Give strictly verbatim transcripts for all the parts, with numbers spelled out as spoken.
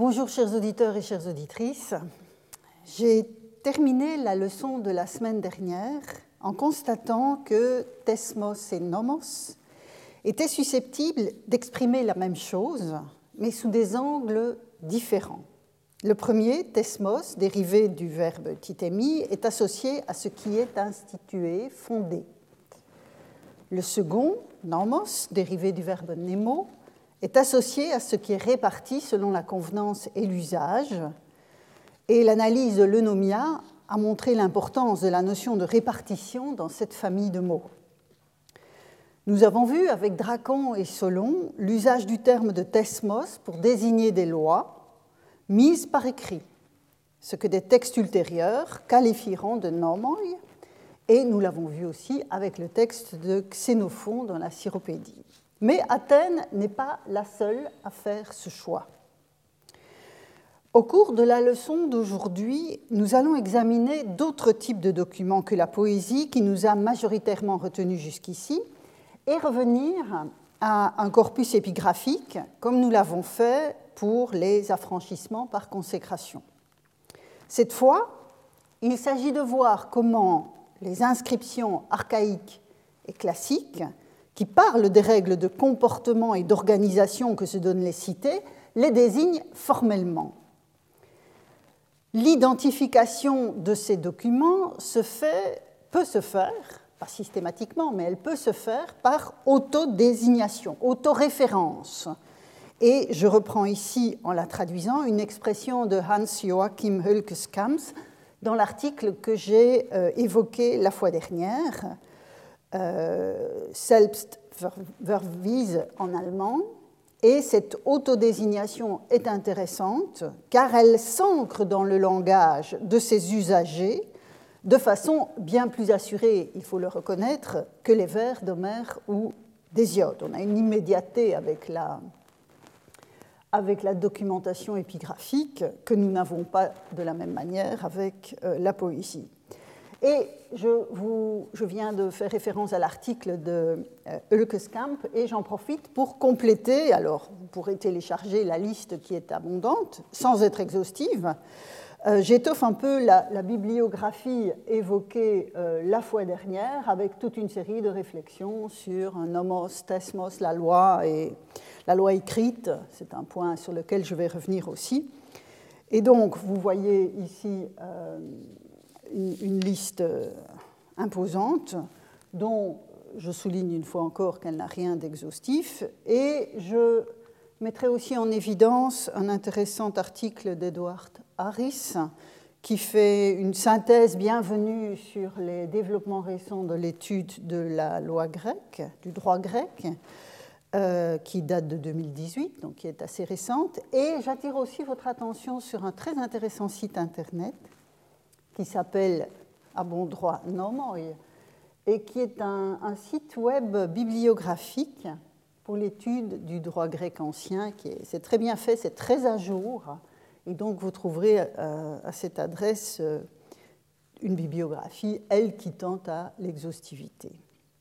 Bonjour chers auditeurs et chères auditrices. J'ai terminé la leçon de la semaine dernière en constatant que thesmos et nomos étaient susceptibles d'exprimer la même chose, mais sous des angles différents. Le premier, thesmos, dérivé du verbe tithemi, est associé à ce qui est institué, fondé. Le second, nomos, dérivé du verbe nemo, est associé à ce qui est réparti selon la convenance et l'usage. Et l'analyse de l'eunomia a montré l'importance de la notion de répartition dans cette famille de mots. Nous avons vu avec Dracon et Solon l'usage du terme de thesmos pour désigner des lois mises par écrit, ce que des textes ultérieurs qualifieront de nomoi, et nous l'avons vu aussi avec le texte de Xénophon dans la Cyropédie. Mais Athènes n'est pas la seule à faire ce choix. Au cours de la leçon d'aujourd'hui, nous allons examiner d'autres types de documents que la poésie qui nous a majoritairement retenus jusqu'ici et revenir à un corpus épigraphique comme nous l'avons fait pour les affranchissements par consécration. Cette fois, il s'agit de voir comment les inscriptions archaïques et classiques qui parlent des règles de comportement et d'organisation que se donnent les cités les désignent formellement. L'identification de ces documents se fait, peut se faire, pas systématiquement, mais elle peut se faire par autodésignation, autoréférence. Et je reprends ici, en la traduisant, une expression de Hans-Joachim Hülkeskamps dans l'article que j'ai euh, évoqué la fois dernière, euh, Selbstverweis en allemand. Et cette autodésignation est intéressante car elle s'ancre dans le langage de ses usagers de façon bien plus assurée, il faut le reconnaître, que les vers d'Homère ou d'Hésiode. On a une immédiateté avec la, avec la documentation épigraphique que nous n'avons pas de la même manière avec euh, la poésie. Et je, vous, je viens de faire référence à l'article de euh, Hülkeskamp et j'en profite pour compléter, alors vous pourrez télécharger la liste qui est abondante, sans être exhaustive. Euh, j'étoffe un peu la, la bibliographie évoquée euh, la fois dernière avec toute une série de réflexions sur nomos, thesmos, la loi et la loi écrite. C'est un point sur lequel je vais revenir aussi. Et donc, vous voyez ici euh, une, une liste imposante dont je souligne une fois encore qu'elle n'a rien d'exhaustif. Et je mettrai aussi en évidence un intéressant article d'Edward Harris qui fait une synthèse bienvenue sur les développements récents de l'étude de la loi grecque, du droit grec, euh, qui date de deux mille dix-huit, donc qui est assez récente. Et j'attire aussi votre attention sur un très intéressant site internet qui s'appelle à bon droit Nomoi et qui est un, un site web bibliographique pour l'étude du droit grec ancien. Qui est, c'est très bien fait, c'est très à jour. Et donc, vous trouverez euh, à cette adresse euh, une bibliographie, elle, qui tente à l'exhaustivité.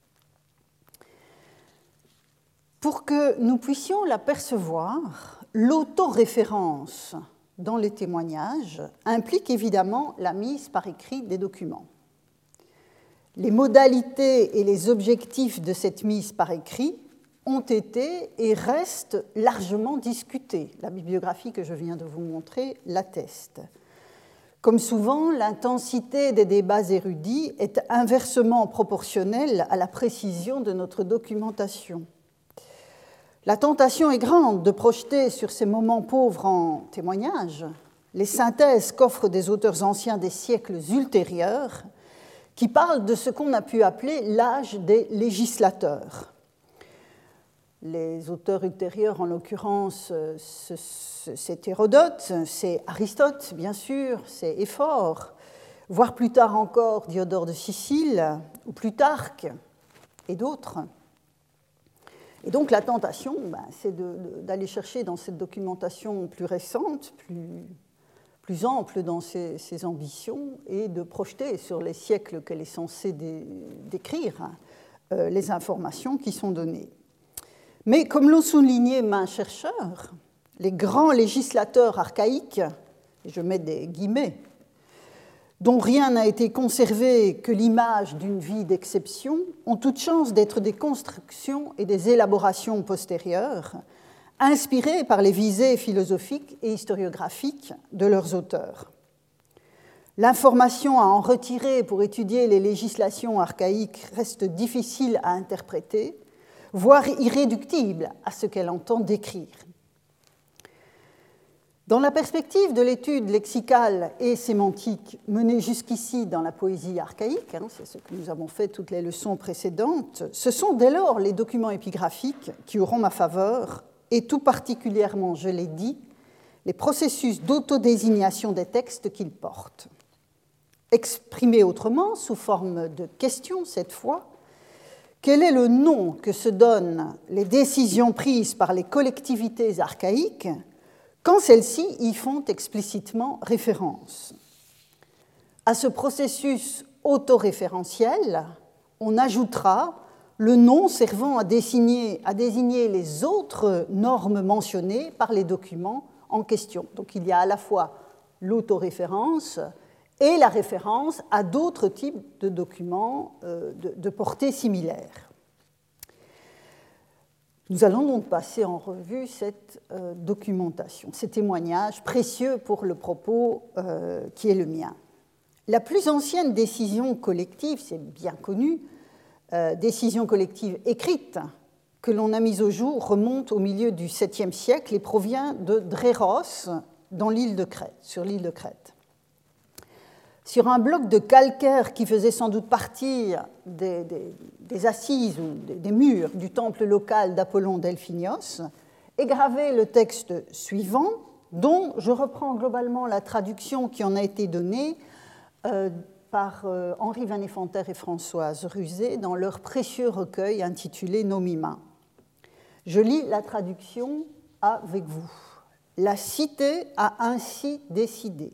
Pour que nous puissions l'apercevoir, l'autoréférence dans les témoignages implique évidemment la mise par écrit des documents. Les modalités et les objectifs de cette mise par écrit ont été et restent largement discutés. La bibliographie que je viens de vous montrer l'atteste. Comme souvent, l'intensité des débats érudits est inversement proportionnelle à la précision de notre documentation. La tentation est grande de projeter sur ces moments pauvres en témoignages les synthèses qu'offrent des auteurs anciens des siècles ultérieurs qui parlent de ce qu'on a pu appeler l'âge des législateurs. Les auteurs ultérieurs, en l'occurrence, c'est Hérodote, c'est Aristote, bien sûr, c'est Éphore, voire plus tard encore Diodore de Sicile, ou Plutarque, et d'autres. Et donc la tentation, ben, c'est de, de, d'aller chercher dans cette documentation plus récente, plus, plus ample dans ses, ses ambitions, et de projeter sur les siècles qu'elle est censée dé, décrire euh, les informations qui sont données. Mais comme l'ont souligné maints chercheurs, les grands législateurs archaïques, et je mets des guillemets, dont rien n'a été conservé que l'image d'une vie d'exception, ont toute chance d'être des constructions et des élaborations postérieures, inspirées par les visées philosophiques et historiographiques de leurs auteurs. L'information à en retirer pour étudier les législations archaïques reste difficile à interpréter, voire irréductible à ce qu'elle entend décrire. Dans la perspective de l'étude lexicale et sémantique menée jusqu'ici dans la poésie archaïque, hein, c'est ce que nous avons fait toutes les leçons précédentes, ce sont dès lors les documents épigraphiques qui auront ma faveur, et tout particulièrement, je l'ai dit, les processus d'autodésignation des textes qu'ils portent. Exprimé autrement, sous forme de question cette fois, quel est le nom que se donnent les décisions prises par les collectivités archaïques quand celles-ci y font explicitement référence? À ce processus autoréférentiel, on ajoutera le nom servant à désigner, à désigner les autres normes mentionnées par les documents en question. Donc il y a à la fois l'autoréférence et la référence à d'autres types de documents de, de portée similaire. Nous allons donc passer en revue cette euh, documentation, ces témoignages précieux pour le propos euh, qui est le mien. La plus ancienne décision collective, c'est bien connu, euh, décision collective écrite que l'on a mise au jour remonte au milieu du septième siècle et provient de Dréros dans l'île de Crète, sur l'île de Crète. Sur un bloc de calcaire qui faisait sans doute partie des, des, des assises ou des, des murs du temple local d'Apollon Delphinios, est gravé le texte suivant, dont je reprends globalement la traduction qui en a été donnée euh, par euh, Henri Van Effenter et Françoise Ruzet dans leur précieux recueil intitulé Nos mimains. Je lis la traduction avec vous. La cité a ainsi décidé.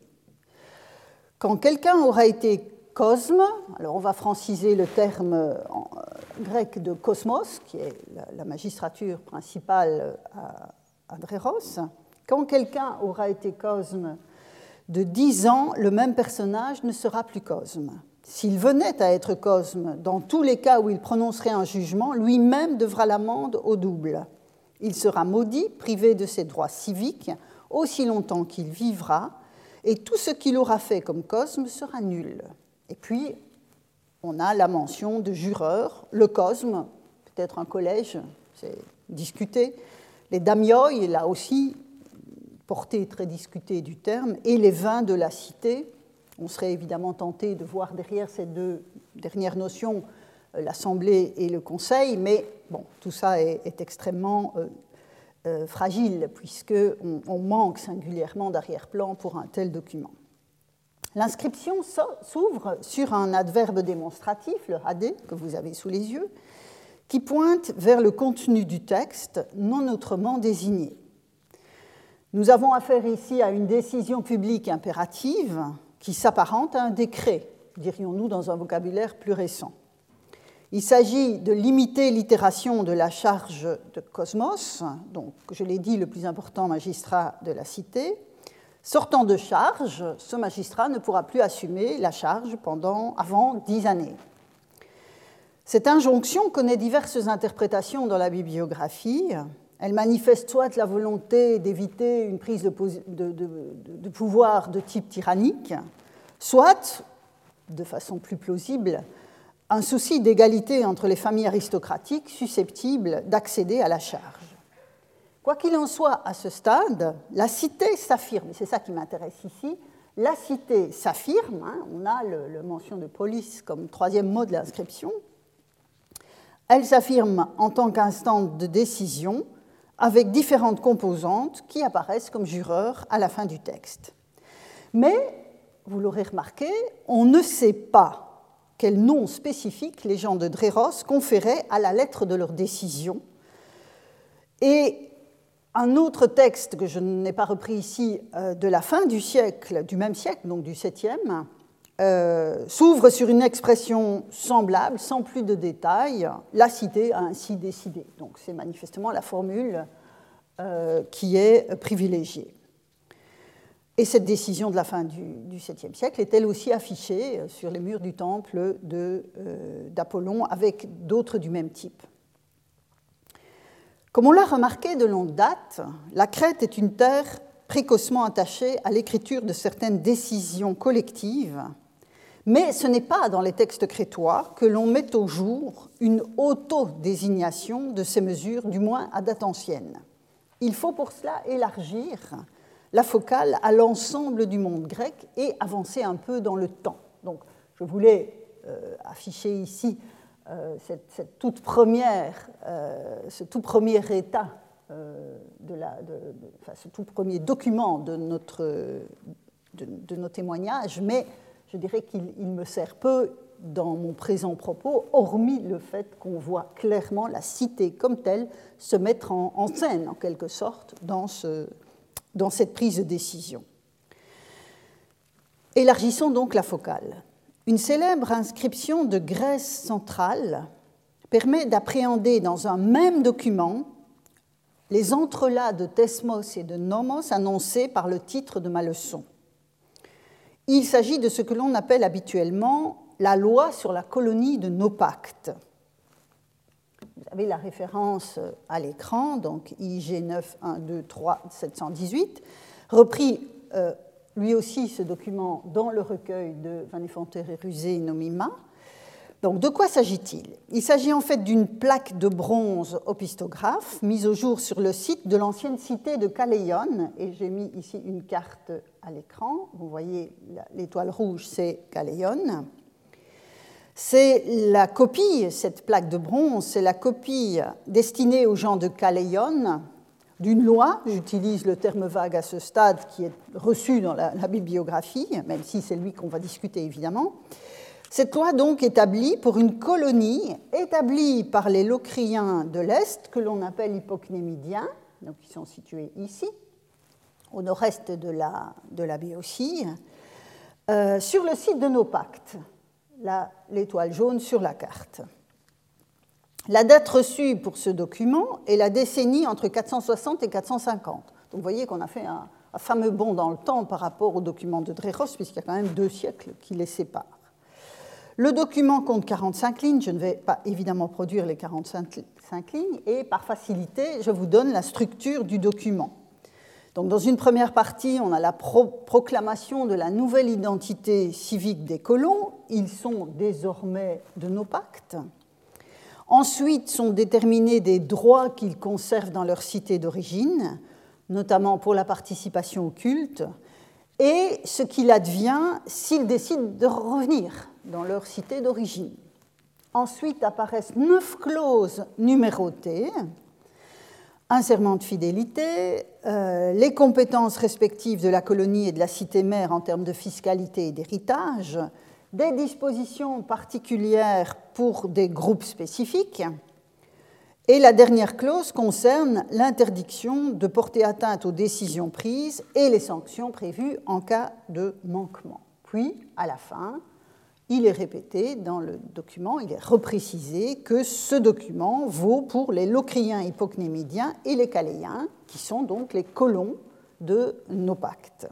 Quand quelqu'un aura été cosme, alors on va franciser le terme en grec de cosmos, qui est la magistrature principale à, à Dréros, quand quelqu'un aura été cosme de dix ans, le même personnage ne sera plus cosme. S'il venait à être cosme, dans tous les cas où il prononcerait un jugement, lui-même devra l'amende au double. Il sera maudit, privé de ses droits civiques, aussi longtemps qu'il vivra, et tout ce qu'il aura fait comme cosme sera nul. Et puis, on a la mention de jureur, le cosme, peut-être un collège, c'est discuté, les damioi, là aussi, portée très discutée du terme, et les vins de la cité. On serait évidemment tenté de voir derrière ces deux dernières notions l'Assemblée et le Conseil, mais bon, tout ça est, est extrêmement euh, euh, fragile, puisqu'on on manque singulièrement d'arrière-plan pour un tel document. L'inscription s'ouvre sur un adverbe démonstratif, le hadé, que vous avez sous les yeux, qui pointe vers le contenu du texte, non autrement désigné. Nous avons affaire ici à une décision publique impérative qui s'apparente à un décret, dirions-nous dans un vocabulaire plus récent. Il s'agit de limiter l'itération de la charge de Cosmos, donc, je l'ai dit, le plus important magistrat de la cité. Sortant de charge, ce magistrat ne pourra plus assumer la charge pendant, avant dix années. Cette injonction connaît diverses interprétations dans la bibliographie. Elle manifeste soit la volonté d'éviter une prise de, de, de, de pouvoir de type tyrannique, soit, de façon plus plausible, un souci d'égalité entre les familles aristocratiques susceptibles d'accéder à la charge. Quoi qu'il en soit, à ce stade, la cité s'affirme, c'est ça qui m'intéresse ici, la cité s'affirme, hein, on a le, le mention de police comme troisième mot de l'inscription, elle s'affirme en tant qu'instance de décision avec différentes composantes qui apparaissent comme jureurs à la fin du texte. Mais, vous l'aurez remarqué, on ne sait pas quel nom spécifique les gens de Dréros conféraient à la lettre de leur décision. Et un autre texte que je n'ai pas repris ici, de la fin du siècle, du même siècle, donc du septième, euh, s'ouvre sur une expression semblable, sans plus de détails. La cité a ainsi décidé. Donc c'est manifestement la formule euh, qui est privilégiée. Et cette décision de la fin du, du septième siècle est elle aussi affichée sur les murs du temple de, euh, d'Apollon avec d'autres du même type. Comme on l'a remarqué de longue date, la Crète est une terre précocement attachée à l'écriture de certaines décisions collectives, mais ce n'est pas dans les textes crétois que l'on met au jour une autodésignation de ces mesures, du moins à date ancienne. Il faut pour cela élargir la focale à l'ensemble du monde grec et avancer un peu dans le temps. Donc, je voulais euh, afficher ici euh, cette, cette toute première, euh, ce tout premier état, euh, de la, de, de, enfin, ce tout premier document de, notre, de, de nos témoignages, mais je dirais qu'il il me sert peu dans mon présent propos, hormis le fait qu'on voit clairement la cité comme telle se mettre en, en scène, en quelque sorte, dans ce dans cette prise de décision. Élargissons donc la focale. Une célèbre inscription de Grèce centrale permet d'appréhender dans un même document les entrelacs de thesmos et de nomos annoncés par le titre de ma leçon. Il s'agit de ce que l'on appelle habituellement la loi sur la colonie de Naupacte. Vous avez la référence à l'écran, donc I G neuf un deux trois sept cent dix-huit, repris euh, lui aussi ce document dans le recueil de Vanéfenter et Rusé Nomima. Donc de quoi s'agit-il? Il s'agit en fait d'une plaque de bronze opistographe mise au jour sur le site de l'ancienne cité de Caleion, et j'ai mis ici une carte à l'écran. Vous voyez l'étoile rouge, c'est Caleion. C'est la copie, cette plaque de bronze, c'est la copie destinée aux gens de Caleion d'une loi, j'utilise le terme vague à ce stade, qui est reçu dans la, la bibliographie, même si c'est lui qu'on va discuter évidemment. Cette loi donc établie pour une colonie établie par les Locriens de l'Est, que l'on appelle Hypocnémidiens, donc ils sont situés ici, au nord-est de la, de la Béotie, euh, sur le site de Naupacte. Là, l'étoile jaune sur la carte. La date reçue pour ce document est la décennie entre quatre cent soixante et quatre cent cinquante. Donc vous voyez qu'on a fait un, un fameux bond dans le temps par rapport au document de Dréros, puisqu'il y a quand même deux siècles qui les séparent. Le document compte quarante-cinq lignes, je ne vais pas évidemment produire les quarante-cinq lignes, et par facilité, je vous donne la structure du document. Donc, dans une première partie, on a la pro- proclamation de la nouvelle identité civique des colons. Ils sont désormais de Naupacte. Ensuite sont déterminés des droits qu'ils conservent dans leur cité d'origine, notamment pour la participation au culte, et ce qu'il advient s'ils décident de revenir dans leur cité d'origine. Ensuite apparaissent neuf clauses numérotées, un serment de fidélité, euh, les compétences respectives de la colonie et de la cité-mère en termes de fiscalité et d'héritage, des dispositions particulières pour des groupes spécifiques, et la dernière clause concerne l'interdiction de porter atteinte aux décisions prises et les sanctions prévues en cas de manquement. Puis, à la fin, il est répété dans le document, il est reprécisé que ce document vaut pour les Locriens hypocnémidiens et les Caléens, qui sont donc les colons de Naupacte.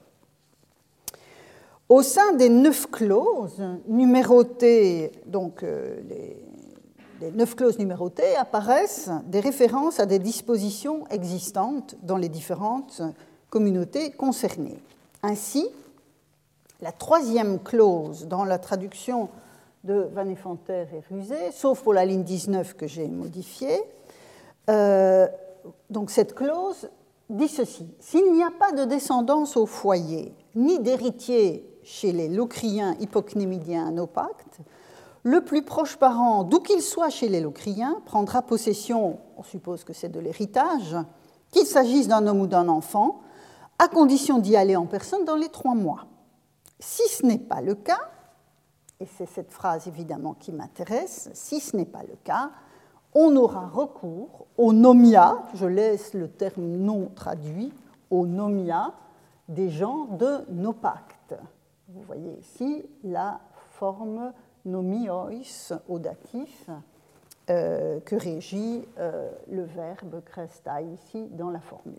Au sein des neuf clauses numérotées, donc euh, les, les neuf clauses numérotées, apparaissent des références à des dispositions existantes dans les différentes communautés concernées. Ainsi, la troisième clause dans la traduction de Vanéfenter et Rusé, sauf pour la ligne dix-neuf que j'ai modifiée, euh, donc cette clause dit ceci: s'il n'y a pas de descendance au foyer, ni d'héritier chez les Locriens hypocnémidiens à Naupacte, le plus proche parent, d'où qu'il soit chez les Locriens, prendra possession, on suppose que c'est de l'héritage, qu'il s'agisse d'un homme ou d'un enfant, à condition d'y aller en personne dans les trois mois. Si ce n'est pas le cas, et c'est cette phrase évidemment qui m'intéresse, si ce n'est pas le cas, on aura recours au nomia, je laisse le terme non traduit, au nomia des gens de Naupacte. Vous voyez ici la forme nomiois au datif euh, que régit euh, le verbe krestai ici dans la formule.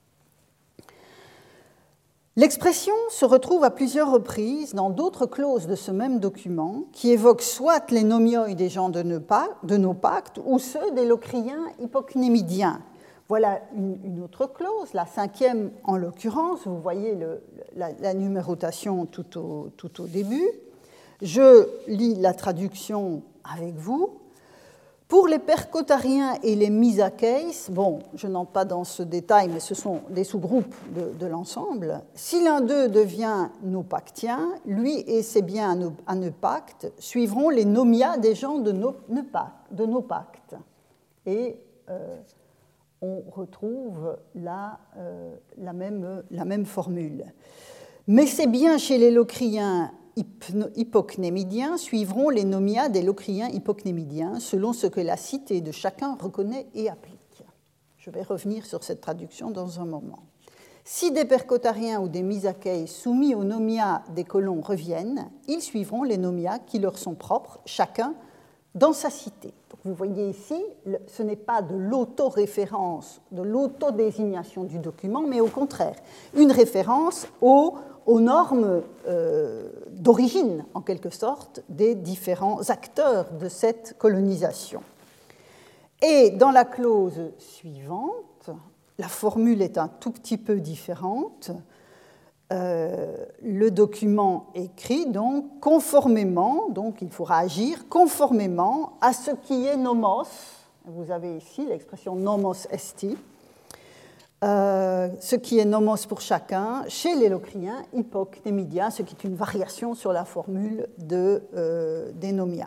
L'expression se retrouve à plusieurs reprises dans d'autres clauses de ce même document qui évoquent soit les nomioi des gens de nos pactes ou ceux des locriens hypocnémidiens. Voilà une, une autre clause, la cinquième en l'occurrence, vous voyez le, la, la numérotation tout au, tout au début. Je lis la traduction avec vous. Pour les percotariens et les misakeis, bon, je n'entre pas dans ce détail, mais ce sont des sous-groupes de, de l'ensemble. Si l'un d'eux devient nopactien, lui et ses biens à nos pactes suivront les nomia des gens de nos, de nos pactes. Et euh, on retrouve là euh, la, même, la même formule. Mais ces biens chez les locriens hypocnémidiens suivront les nomia des locriens hypocnémidiens selon ce que la cité de chacun reconnaît et applique. Je vais revenir sur cette traduction dans un moment. Si des percotariens ou des misakeis soumis aux nomia des colons reviennent, ils suivront les nomia qui leur sont propres, chacun dans sa cité. Donc vous voyez ici, ce n'est pas de l'autoréférence, de l'autodésignation du document, mais au contraire, une référence au aux normes euh, d'origine, en quelque sorte, des différents acteurs de cette colonisation. Et dans la clause suivante, la formule est un tout petit peu différente. Euh, le document écrit donc conformément, donc il faudra agir conformément à ce qui est nomos. Vous avez ici l'expression nomos esti. Euh, ce qui est nomos pour chacun, chez les locriens hypocnémidiens, ce qui est une variation sur la formule de, euh, des nomia.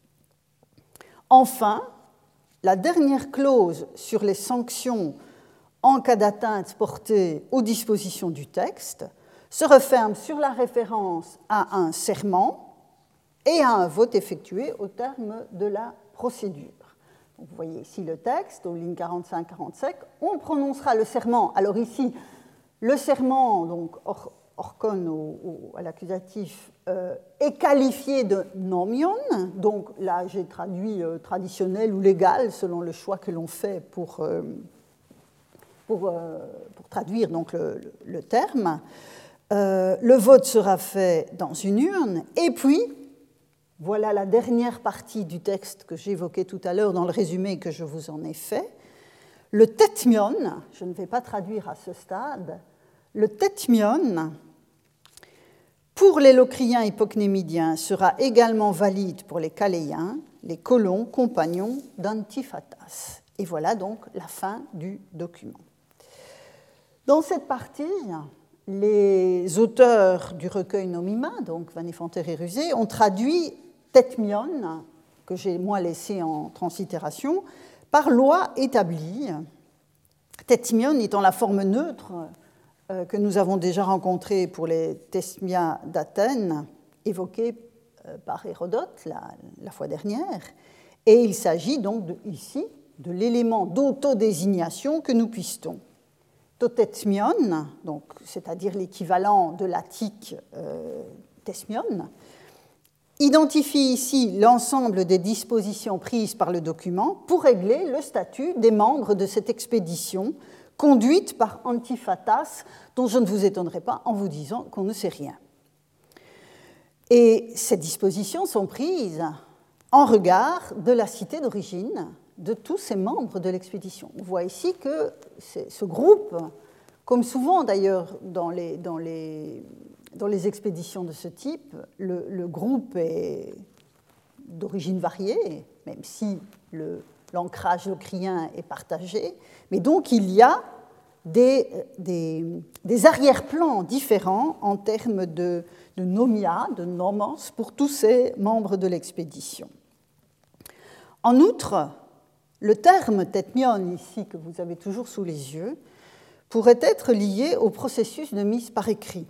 Enfin, la dernière clause sur les sanctions en cas d'atteinte portée aux dispositions du texte se referme sur la référence à un serment et à un vote effectué au terme de la procédure. Vous voyez ici le texte, aux lignes quarante-cinq quarante-sept, on prononcera le serment. Alors ici, le serment, donc or, orkon au, au, à l'accusatif, euh, est qualifié de nomion, donc là j'ai traduit euh, traditionnel ou légal, selon le choix que l'on fait pour, euh, pour, euh, pour traduire donc, le, le, le terme. Euh, le vote sera fait dans une urne, et puis, voilà la dernière partie du texte que j'évoquais tout à l'heure dans le résumé que je vous en ai fait. Le tetmion, je ne vais pas traduire à ce stade, le tetmion, pour les locriens hypocnémidiens, sera également valide pour les caléiens, les colons, compagnons d'Antiphatas. Et voilà donc la fin du document. Dans cette partie, les auteurs du recueil Nomima, donc Vanefanter et Rusé, ont traduit tetmion, que j'ai moi laissé en translittération, par loi établie, tetmion étant la forme neutre euh, que nous avons déjà rencontrée pour les tesmia d'Athènes, évoquée euh, par Hérodote la, la fois dernière, et il s'agit donc de, ici de l'élément d'autodésignation que nous puistons. Totetmion, donc, c'est-à-dire l'équivalent de l'attique euh, tesmion, identifie ici l'ensemble des dispositions prises par le document pour régler le statut des membres de cette expédition conduite par Antiphatas, dont je ne vous étonnerai pas en vous disant qu'on ne sait rien. Et ces dispositions sont prises en regard de la cité d'origine de tous ces membres de l'expédition. On voit ici que ce groupe, comme souvent d'ailleurs dans les, dans les, dans les expéditions de ce type, le, le groupe est d'origine variée, même si le, l'ancrage locrien est partagé, mais donc il y a des, des, des arrière-plans différents en termes de, de nomia, de nomos, pour tous ces membres de l'expédition. En outre, le terme tetmion, ici, que vous avez toujours sous les yeux, pourrait être lié au processus de mise par écrit.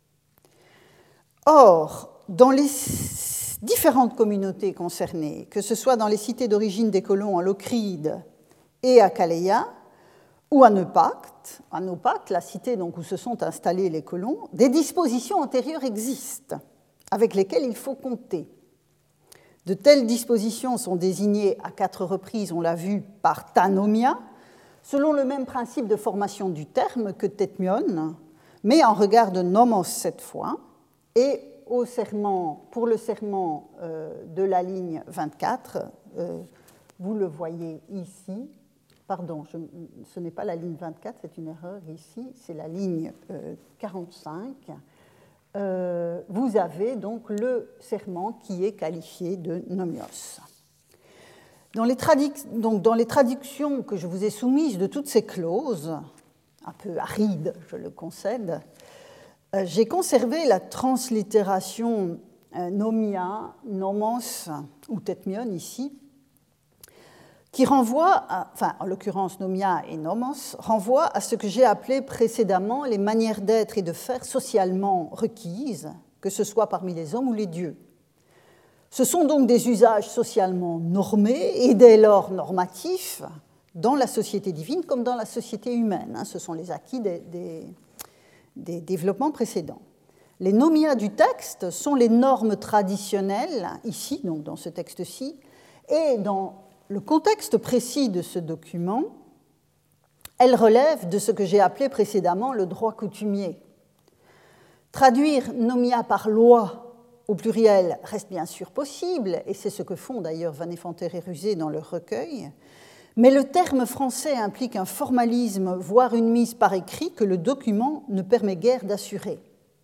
Or, dans les différentes communautés concernées, que ce soit dans les cités d'origine des colons en Locride et à Caléia, ou à Naupacte, à Naupacte, la cité donc, où se sont installés les colons, des dispositions antérieures existent, avec lesquelles il faut compter. De telles dispositions sont désignées à quatre reprises, on l'a vu, par ta nomia, selon le même principe de formation du terme que tetmion, mais en regard de nomos cette fois, et au serment, pour le serment euh, de la ligne vingt-quatre, euh, vous le voyez ici, pardon, je, ce n'est pas la ligne vingt-quatre, c'est une erreur ici, c'est la ligne euh, quarante-cinq. Euh, vous avez donc le serment qui est qualifié de nomios. Dans les, traduc- donc dans les traductions que je vous ai soumises de toutes ces clauses, un peu arides, je le concède, euh, j'ai conservé la translittération euh, nomia, nomos ou tetmion ici, qui renvoie, à, enfin en l'occurrence nomia et nomos, renvoie à ce que j'ai appelé précédemment les manières d'être et de faire socialement requises, que ce soit parmi les hommes ou les dieux. Ce sont donc des usages socialement normés et dès lors normatifs dans la société divine comme dans la société humaine. Ce sont les acquis des, des, des développements précédents. Les nomia du texte sont les normes traditionnelles, ici, donc dans ce texte-ci, et dans le contexte précis de ce document, elles relèvent de ce que j'ai appelé précédemment le droit coutumier. Traduire nomia par loi au pluriel reste bien sûr possible, et c'est ce que font d'ailleurs Van Efanter et Rusé dans leur recueil, mais le terme français implique un formalisme, voire une mise par écrit que le document ne permet guère d'assurer.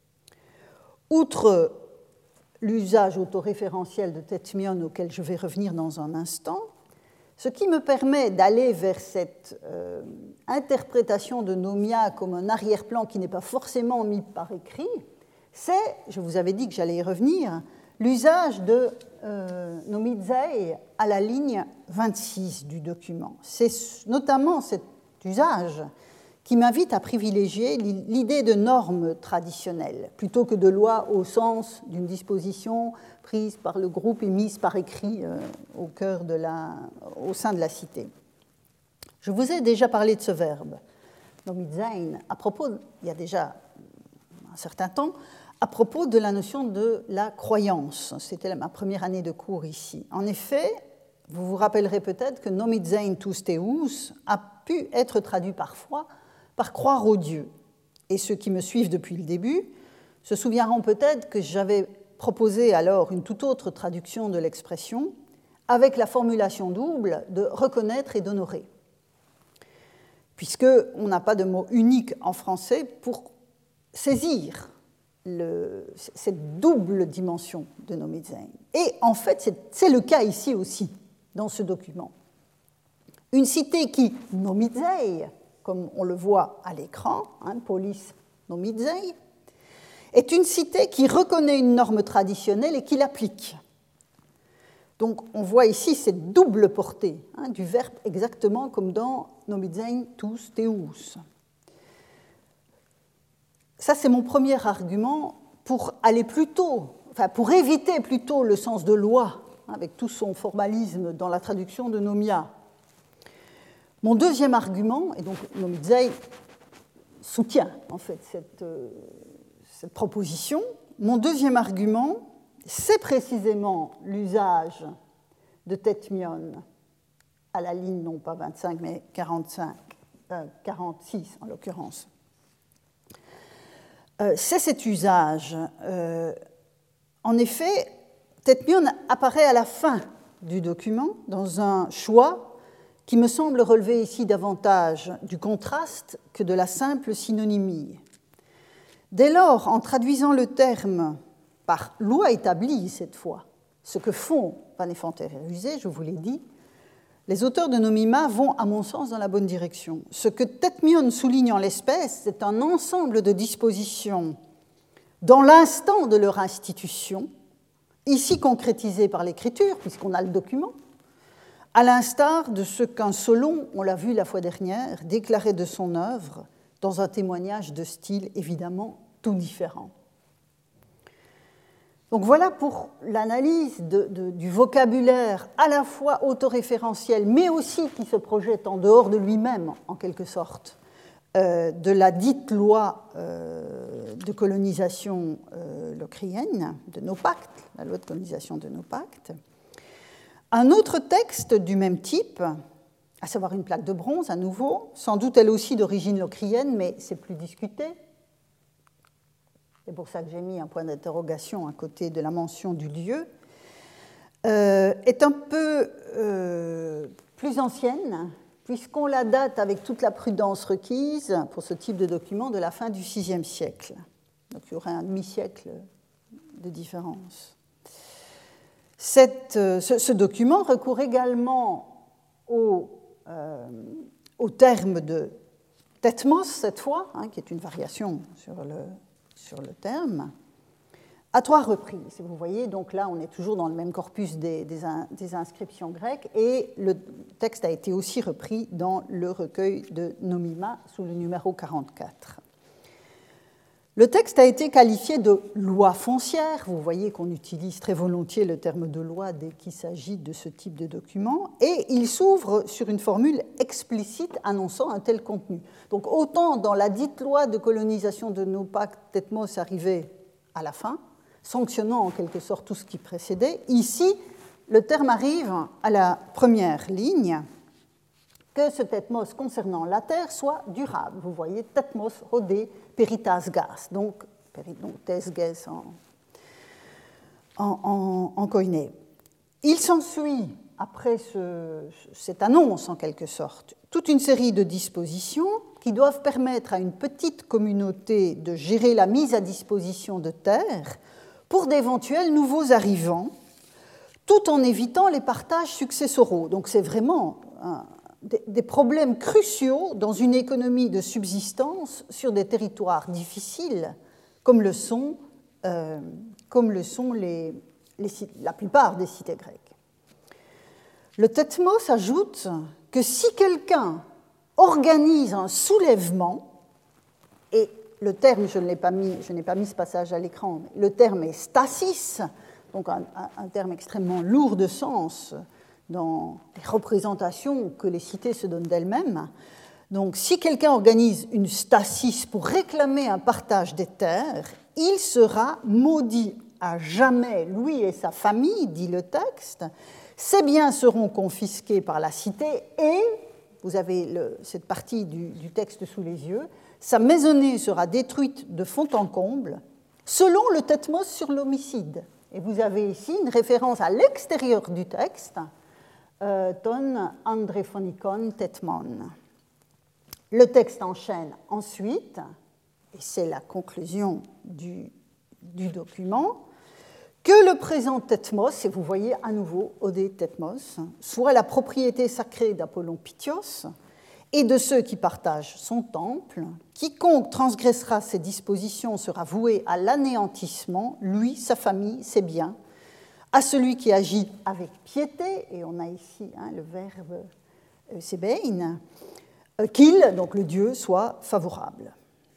Outre l'usage autoréférentiel de tetmion auquel je vais revenir dans un instant, ce qui me permet d'aller vers cette euh, interprétation de nomia comme un arrière-plan qui n'est pas forcément mis par écrit, c'est, je vous avais dit que j'allais y revenir, l'usage de euh, nomizei à la ligne vingt-six du document. C'est notamment cet usage qui m'invite à privilégier l'idée de norme traditionnelle, plutôt que de loi au sens d'une disposition prise par le groupe et mise par écrit euh, au, cœur de la, au sein de la cité. Je vous ai déjà parlé de ce verbe, nomizein, à propos, il y a déjà un certain temps, à propos de la notion de la croyance. C'était ma première année de cours ici. En effet, vous vous rappellerez peut-être que nomizein tous teus a pu être traduit parfois par croire au Dieu. Et ceux qui me suivent depuis le début se souviendront peut-être que j'avais proposé alors une toute autre traduction de l'expression avec la formulation double de reconnaître et d'honorer, puisqu'on n'a pas de mot unique en français pour saisir le, cette double dimension de nomizein. Et en fait, c'est, c'est le cas ici aussi, dans ce document. Une cité qui nomizei, comme on le voit à l'écran, hein, polis nomizei, est une cité qui reconnaît une norme traditionnelle et qui l'applique. Donc on voit ici cette double portée hein, du verbe exactement comme dans nomizein tous teus. Ça, c'est mon premier argument pour aller plutôt, enfin pour éviter plutôt le sens de loi, hein, avec tout son formalisme dans la traduction de nomia. Mon deuxième argument, et donc nomizei soutient en fait cette, euh, cette proposition, mon deuxième argument, c'est précisément l'usage de tetmion à la ligne non pas vingt-cinq mais quarante-cinq, euh, quarante-six en l'occurrence. Euh, c'est cet usage. Euh, en effet, tetmion apparaît à la fin du document dans un choix qui me semble relever ici davantage du contraste que de la simple synonymie. Dès lors, en traduisant le terme par loi établie cette fois, ce que font Van Efanter et Rusé, je vous l'ai dit, les auteurs de Nomima vont, à mon sens, dans la bonne direction. Ce que tetmion souligne en l'espèce, c'est un ensemble de dispositions dans l'instant de leur institution, ici concrétisées par l'écriture, puisqu'on a le document, à l'instar de ce qu'un Solon, on l'a vu la fois dernière, déclarait de son œuvre dans un témoignage de style évidemment tout différent. Donc voilà pour l'analyse de, de, du vocabulaire à la fois autoréférentiel, mais aussi qui se projette en dehors de lui-même, en quelque sorte, euh, de la dite loi euh, de colonisation euh, locrienne, de nos pactes, la loi de colonisation de nos pactes. Un autre texte du même type, à savoir une plaque de bronze à nouveau, sans doute elle aussi d'origine locrienne, mais c'est plus discuté. C'est pour ça que j'ai mis un point d'interrogation à côté de la mention du lieu, euh, est un peu euh, plus ancienne, puisqu'on la date avec toute la prudence requise pour ce type de document de la fin du sixième siècle. Donc il y aurait un demi-siècle de différence. Cette, ce, ce document recourt également au, euh, au terme de Thethmos, cette fois, hein, qui est une variation sur le, sur le terme, à trois reprises. Vous voyez, donc là, on est toujours dans le même corpus des, des, des inscriptions grecques, et le texte a été aussi repris dans le recueil de Nomima sous le numéro quarante-quatre. Le texte a été qualifié de loi foncière. Vous voyez qu'on utilise très volontiers le terme de loi dès qu'il s'agit de ce type de document, et il s'ouvre sur une formule explicite annonçant un tel contenu. Donc autant dans la dite loi de colonisation de Naupacte, Thethmos arrivait à la fin, sanctionnant en quelque sorte tout ce qui précédait, ici le terme arrive à la première ligne, que ce Thethmos concernant la terre soit durable. Vous voyez, Thethmos rodé peritas gas, donc tes ges en, en, en, en koiné. Il s'ensuit, après ce, cette annonce en quelque sorte, toute une série de dispositions qui doivent permettre à une petite communauté de gérer la mise à disposition de terres pour d'éventuels nouveaux arrivants, tout en évitant les partages successoraux. Donc c'est vraiment un, des problèmes cruciaux dans une économie de subsistance sur des territoires difficiles, comme le sont, euh, comme le sont les, les, la plupart des cités grecques. Le Thethmos ajoute que si quelqu'un organise un soulèvement, et le terme, je ne l'ai pas mis, je n'ai pas mis ce passage à l'écran, mais le terme est stasis, donc un, un terme extrêmement lourd de sens dans les représentations que les cités se donnent d'elles-mêmes. Donc, si quelqu'un organise une stasis pour réclamer un partage des terres, il sera maudit à jamais, lui et sa famille, dit le texte. Ses biens seront confisqués par la cité et, vous avez le, cette partie du, du texte sous les yeux, sa maisonnée sera détruite de fond en comble, selon le Thethmos sur l'homicide. Et vous avez ici une référence à l'extérieur du texte, euh, ton andréphonikon Thethmon. Le texte enchaîne ensuite, et c'est la conclusion du, du document, que le présent Thethmos, et vous voyez à nouveau Odé Thethmos, soit la propriété sacrée d'Apollon Pythios et de ceux qui partagent son temple. Quiconque transgressera ces dispositions sera voué à l'anéantissement, lui, sa famille, ses biens, à celui qui agit avec piété, et on a ici hein, le verbe euh, sébein, euh, qu'il, donc le Dieu, soit favorable.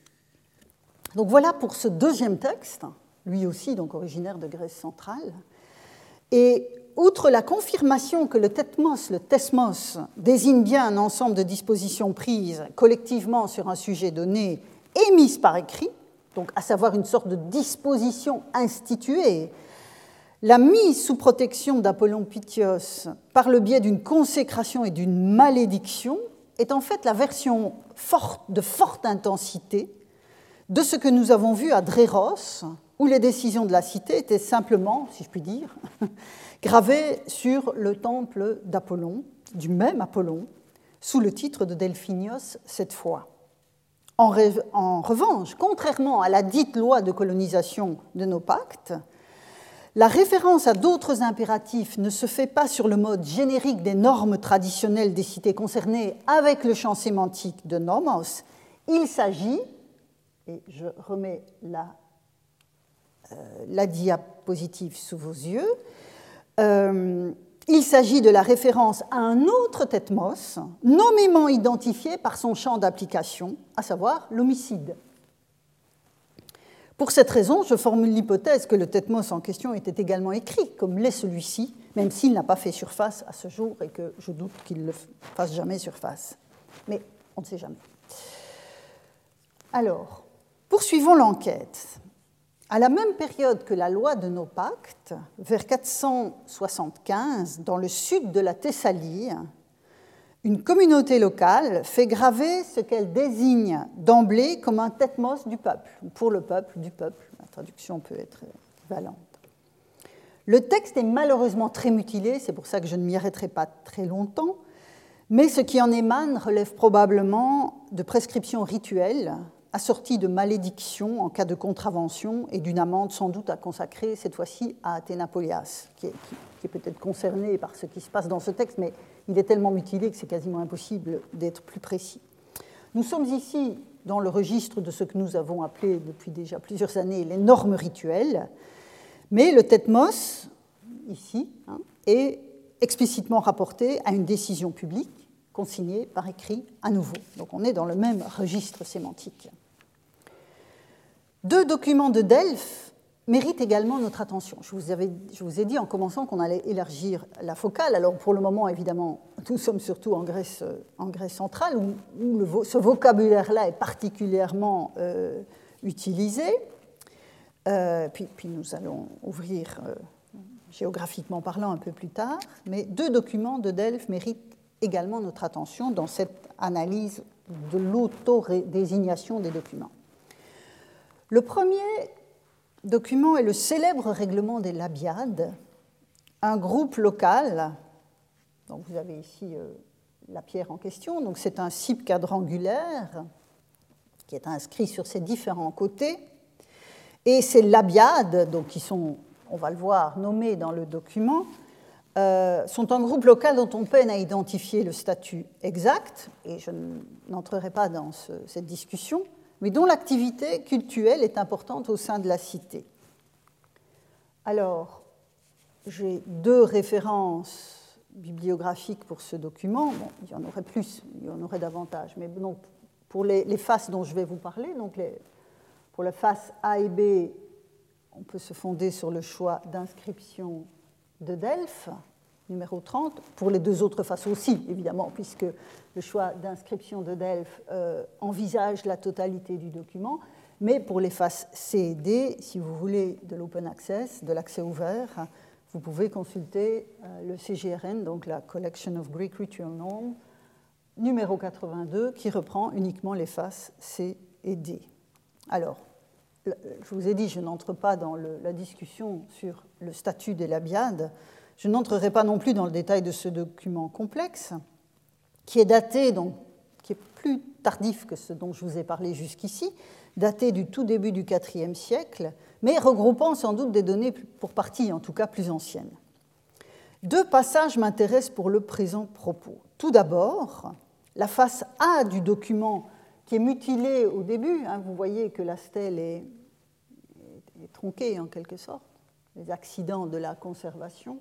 Donc voilà pour ce deuxième texte, lui aussi donc originaire de Grèce centrale. Et outre la confirmation que le Thethmos, le thesmos, désigne bien un ensemble de dispositions prises collectivement sur un sujet donné et mises par écrit, donc à savoir une sorte de disposition instituée, la mise sous protection d'Apollon Pythios par le biais d'une consécration et d'une malédiction est en fait la version forte, de forte intensité de ce que nous avons vu à Dréros, où les décisions de la cité étaient simplement, si je puis dire, gravées sur le temple d'Apollon, du même Apollon, sous le titre de Delphinios cette fois. En, re- en revanche, contrairement à la dite loi de colonisation de Naupacte, la référence à d'autres impératifs ne se fait pas sur le mode générique des normes traditionnelles des cités concernées avec le champ sémantique de nomos. Il s'agit, et je remets la, euh, la diapositive sous vos yeux, euh, il s'agit de la référence à un autre Thethmos, nommément identifié par son champ d'application, à savoir l'homicide. Pour cette raison, je formule l'hypothèse que le Thethmos en question était également écrit, comme l'est celui-ci, même s'il n'a pas fait surface à ce jour et que je doute qu'il ne fasse jamais surface. Mais on ne sait jamais. Alors, poursuivons l'enquête. À la même période que la loi de nos pactes, vers quatre cent soixante-quinze, dans le sud de la Thessalie, une communauté locale fait graver ce qu'elle désigne d'emblée comme un tetmos du peuple, ou pour le peuple, du peuple. La traduction peut être équivalente. Le texte est malheureusement très mutilé, c'est pour ça que je ne m'y arrêterai pas très longtemps, mais ce qui en émane relève probablement de prescriptions rituelles assorties de malédictions en cas de contravention et d'une amende sans doute à consacrer cette fois-ci à Athénapolias, qui est, qui, qui est peut-être concerné par ce qui se passe dans ce texte, mais il est tellement mutilé que c'est quasiment impossible d'être plus précis. Nous sommes ici dans le registre de ce que nous avons appelé depuis déjà plusieurs années les normes rituelles, mais le tetmos, ici, hein, est explicitement rapporté à une décision publique consignée par écrit à nouveau. Donc on est dans le même registre sémantique. Deux documents de Delphes méritent également notre attention. Je vous, avais, je vous ai dit en commençant qu'on allait élargir la focale. Alors pour le moment, évidemment, nous sommes surtout en Grèce, en Grèce centrale, où, où le, ce vocabulaire-là est particulièrement euh, utilisé. Euh, puis, puis nous allons ouvrir, euh, géographiquement parlant, un peu plus tard. Mais deux documents de Delphes méritent également notre attention dans cette analyse de l'autodésignation des documents. Le premier document est le célèbre règlement des Labiades, un groupe local. Donc vous avez ici euh, la pierre en question. Donc c'est un cippe quadrangulaire qui est inscrit sur ses différents côtés. Et ces Labiades, donc qui sont, on va le voir, nommés dans le document, euh, sont un groupe local dont on peine à identifier le statut exact, et je n'entrerai pas dans ce, cette discussion, mais dont l'activité cultuelle est importante au sein de la cité. Alors, j'ai deux références bibliographiques pour ce document. Bon, il y en aurait plus, il y en aurait davantage, mais donc, pour les, les faces dont je vais vous parler, donc les, pour la face A et B, on peut se fonder sur le choix d'inscription de Delphes, numéro trente, pour les deux autres faces aussi, évidemment, puisque le choix d'inscription de Delphes euh, envisage la totalité du document, mais pour les faces C et D, si vous voulez de l'open access, de l'accès ouvert, vous pouvez consulter euh, le C G R N, donc la Collection of Greek Ritual Norms, numéro quatre-vingt-deux, qui reprend uniquement les faces C et D. Alors, je vous ai dit, je n'entre pas dans le, la discussion sur le statut des Labiades. Je n'entrerai pas non plus dans le détail de ce document complexe, qui est daté, donc, qui est plus tardif que ce dont je vous ai parlé jusqu'ici, daté du tout début du quatrième siècle, mais regroupant sans doute des données pour partie, en tout cas plus anciennes. Deux passages m'intéressent pour le présent propos. Tout d'abord, la face A du document, qui est mutilée au début, hein, vous voyez que la stèle est, est, est tronquée en quelque sorte, les accidents de la conservation.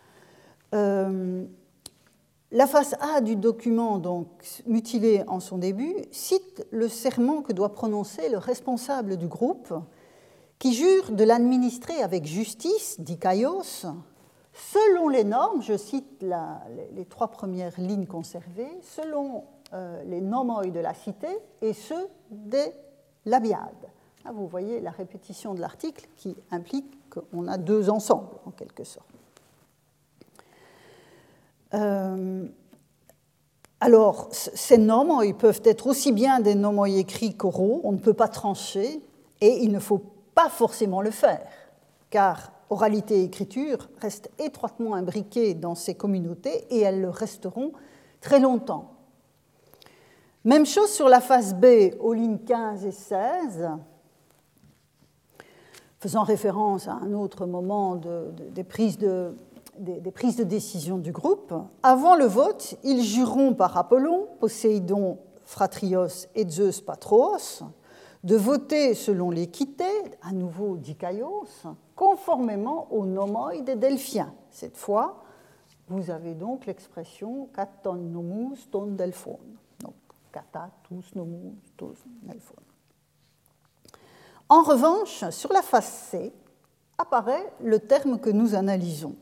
Euh, la face A du document, donc mutilé en son début, cite le serment que doit prononcer le responsable du groupe, qui jure de l'administrer avec justice, dikaios, selon les normes, je cite la, les, les trois premières lignes conservées, selon euh, les nomoi de la cité et ceux des Labiades. Là, vous voyez la répétition de l'article qui implique qu'on a deux ensembles, en quelque sorte. Euh, alors, ces nomoi, ils peuvent être aussi bien des nomoi écrits qu'oraux, on ne peut pas trancher, et il ne faut pas forcément le faire, car oralité et écriture restent étroitement imbriquées dans ces communautés, et elles le resteront très longtemps. Même chose sur la face B, aux lignes quinze et seize, faisant référence à un autre moment de, de, des prises de... Des, des prises de décision du groupe. Avant le vote, ils jureront par Apollon, Poséidon, Fratrios et Zeus Patros, de voter selon l'équité, à nouveau dikaios, conformément aux nomoi des Delphiens. Cette fois, vous avez donc l'expression katon nomus ton delphon. Donc, kata, tous, nomus, tous, delphon. En revanche, sur la face C, apparaît le terme que nous analysons.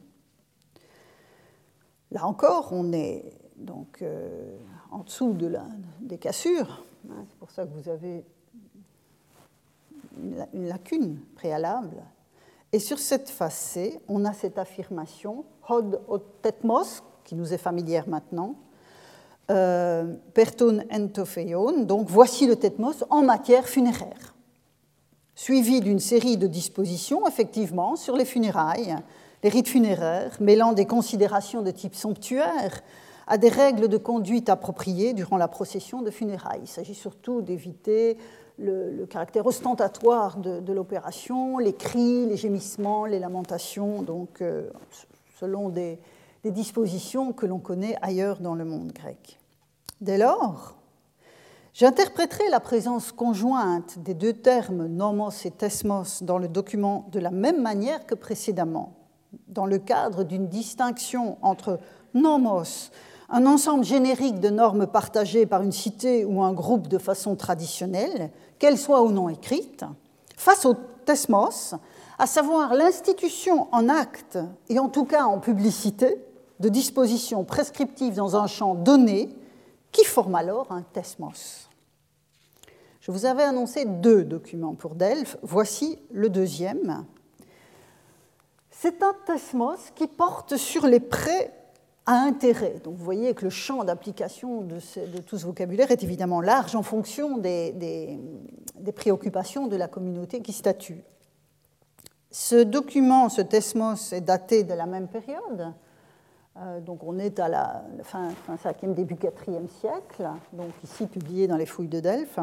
Là encore, on est donc euh, en dessous de la, des cassures. C'est pour ça que vous avez une lacune préalable. Et sur cette face C, on a cette affirmation hod o tetmos, qui nous est familière maintenant, euh, perton entopheion, donc voici le tetmos en matière funéraire, suivi d'une série de dispositions, effectivement, sur les funérailles, les rites funéraires, mêlant des considérations de type somptuaire à des règles de conduite appropriées durant la procession de funérailles. Il s'agit surtout d'éviter le, le caractère ostentatoire de, de l'opération, les cris, les gémissements, les lamentations, donc euh, selon des, des dispositions que l'on connaît ailleurs dans le monde grec. Dès lors, j'interpréterai la présence conjointe des deux termes nomos et thesmos dans le document de la même manière que précédemment, dans le cadre d'une distinction entre nomos, un ensemble générique de normes partagées par une cité ou un groupe de façon traditionnelle, qu'elles soient ou non écrites, face au thesmos, à savoir l'institution en acte, et en tout cas en publicité, de dispositions prescriptives dans un champ donné, qui forment alors un thesmos. Je vous avais annoncé deux documents pour Delphes, voici le deuxième. C'est un thesmos qui porte sur les prêts à intérêt. Donc vous voyez que le champ d'application de, ce, de tout ce vocabulaire est évidemment large en fonction des, des, des préoccupations de la communauté qui statue. Ce document, ce thesmos, est daté de la même période. Euh, donc on est à la fin, fin cinquième, début quatrième siècle, donc ici publié dans les fouilles de Delphes.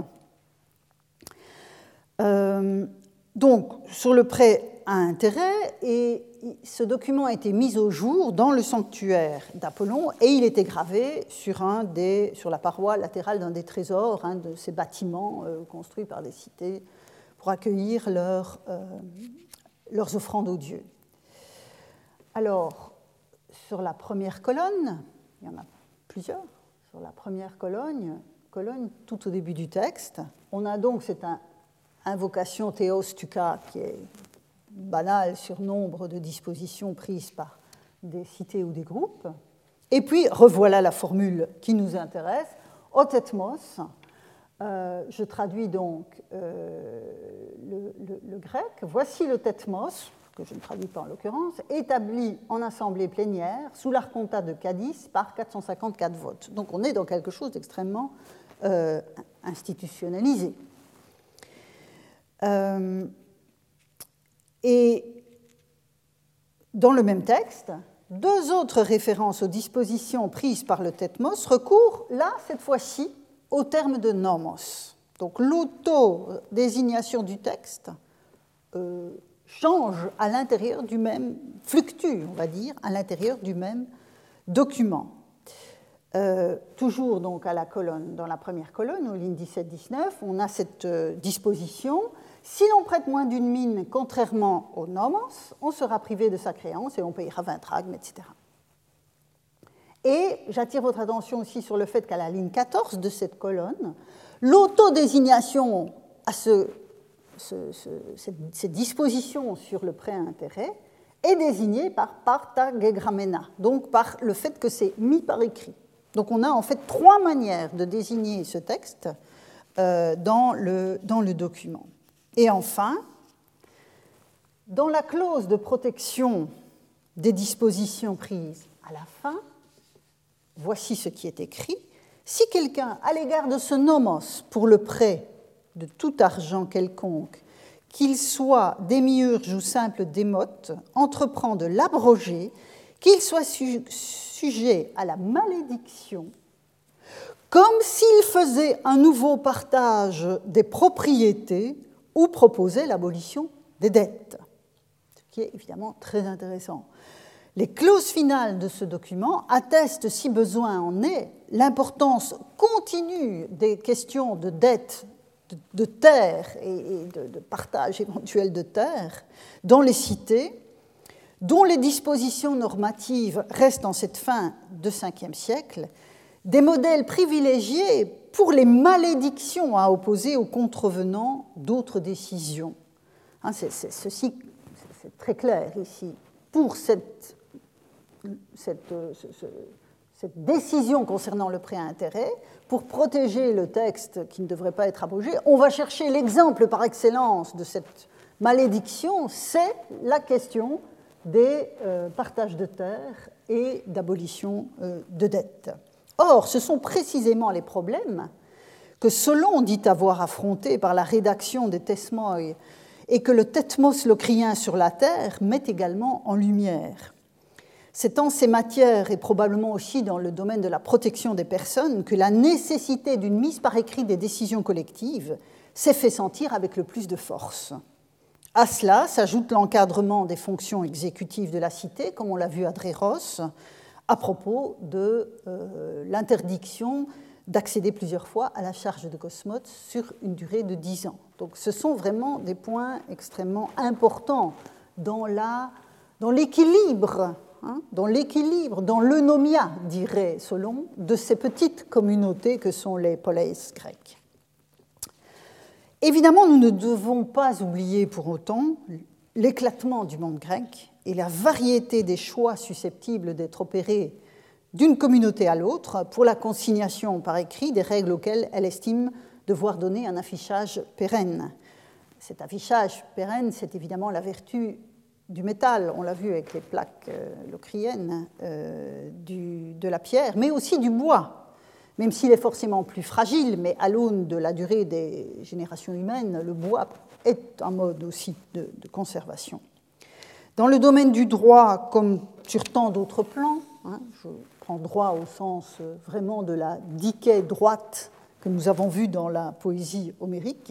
Euh, donc sur le prêt à intérêt, et ce document a été mis au jour dans le sanctuaire d'Apollon et il était gravé sur, un des, sur la paroi latérale d'un des trésors, un de ces bâtiments euh, construits par des cités pour accueillir leur, euh, leurs offrandes aux dieux. Alors, sur la première colonne, il y en a plusieurs, sur la première colonne, colonne tout au début du texte, on a donc cette invocation Theos Tuka qui est banal sur nombre de dispositions prises par des cités ou des groupes. Et puis, revoilà la formule qui nous intéresse, o thesmos. Euh, je traduis donc euh, le, le, le grec. Voici le thesmos, que je ne traduis pas en l'occurrence, établi en assemblée plénière sous l'archontat de Cadix par quatre cent cinquante-quatre votes. Donc on est dans quelque chose d'extrêmement euh, institutionnalisé. Euh, Et dans le même texte, deux autres références aux dispositions prises par le thesmos recourent, là, cette fois-ci, au terme de nomos. Donc l'auto-désignation du texte euh, change à l'intérieur du même, fluctue, on va dire, à l'intérieur du même document. Euh, toujours donc à la colonne, dans la première colonne, aux lignes dix-sept dix-neuf, on a cette euh, disposition. Si l'on prête moins d'une mine, contrairement au nomos, on sera privé de sa créance et on payera vingt drachmes, et cetera. Et j'attire votre attention aussi sur le fait qu'à la ligne quatorze de cette colonne, l'autodésignation à ce, ce, ce, cette, cette disposition sur le prêt à intérêt est désignée par parta gegramena, donc par le fait que c'est mis par écrit. Donc on a en fait trois manières de désigner ce texte euh, dans, le, dans le document. Et enfin, dans la clause de protection des dispositions prises à la fin, voici ce qui est écrit. Si quelqu'un, à l'égard de ce nomos pour le prêt de tout argent quelconque, qu'il soit démiurge ou simple démote, entreprend de l'abroger, qu'il soit su- sujet à la malédiction, comme s'il faisait un nouveau partage des propriétés ou proposait l'abolition des dettes, ce qui est évidemment très intéressant. Les clauses finales de ce document attestent, si besoin en est, l'importance continue des questions de dette, de, de terre et de, de partage éventuel de terre dans les cités, dont les dispositions normatives restent en cette fin de cinquième siècle, des modèles privilégiés pour les malédictions à opposer aux contrevenants d'autres décisions. Hein, c'est, c'est, ceci, c'est très clair ici. Pour cette, cette, ce, ce, cette décision concernant le prêt à intérêt, pour protéger le texte qui ne devrait pas être abrogé, on va chercher l'exemple par excellence de cette malédiction, c'est la question des euh, partages de terres et d'abolition euh, de dettes. Or, ce sont précisément les problèmes que Solon dit avoir affrontés par la rédaction des Thesmoi et que le Thesmos locrien sur la terre met également en lumière. C'est en ces matières et probablement aussi dans le domaine de la protection des personnes que la nécessité d'une mise par écrit des décisions collectives s'est fait sentir avec le plus de force. À cela s'ajoute l'encadrement des fonctions exécutives de la cité, comme on l'a vu à Dréros, à propos de euh, l'interdiction d'accéder plusieurs fois à la charge de Cosmote sur une durée de dix ans. Donc ce sont vraiment des points extrêmement importants dans, la, dans l'équilibre, hein, dans l'équilibre, dans l'eunomia, dirait Solon, de ces petites communautés que sont les poleis grecs. Évidemment, nous ne devons pas oublier pour autant l'éclatement du monde grec et la variété des choix susceptibles d'être opérés d'une communauté à l'autre pour la consignation par écrit des règles auxquelles elle estime devoir donner un affichage pérenne. Cet affichage pérenne, c'est évidemment la vertu du métal, on l'a vu avec les plaques euh, locriennes, euh, du, de la pierre, mais aussi du bois. Même s'il est forcément plus fragile, mais à l'aune de la durée des générations humaines, le bois est un mode aussi de, de conservation. Dans le domaine du droit, comme sur tant d'autres plans, hein, je prends droit au sens vraiment de la diquet droite que nous avons vu dans la poésie homérique,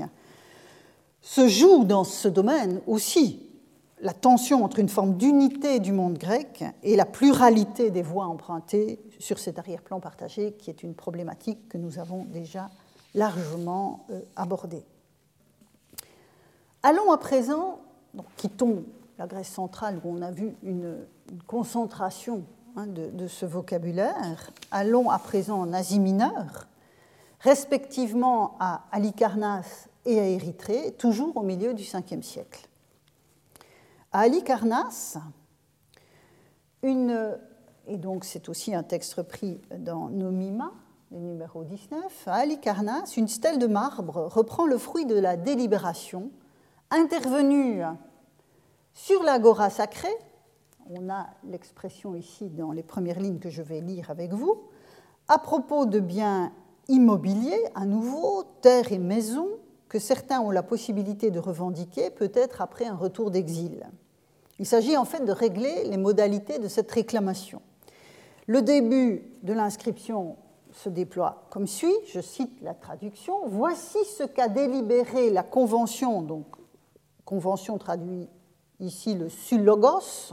se joue dans ce domaine aussi la tension entre une forme d'unité du monde grec et la pluralité des voies empruntées sur cet arrière-plan partagé, qui est une problématique que nous avons déjà largement abordée. Allons à présent, donc, quittons la Grèce centrale où on a vu une, une concentration hein, de, de ce vocabulaire, allons à présent en Asie mineure, respectivement à Halicarnasse et à Érythrée, toujours au milieu du cinquième siècle. À Halicarnasse, une, et donc c'est aussi un texte repris dans Nomima, le numéro dix-neuf, à Halicarnasse, une stèle de marbre reprend le fruit de la délibération intervenue sur l'agora sacrée. On a l'expression ici dans les premières lignes que je vais lire avec vous, à propos de biens immobiliers, à nouveau, terres et maisons, que certains ont la possibilité de revendiquer, peut-être après un retour d'exil. Il s'agit en fait de régler les modalités de cette réclamation. Le début de l'inscription se déploie comme suit, je cite la traduction, « Voici ce qu'a délibéré la Convention », donc Convention traduit ici le Sulogos,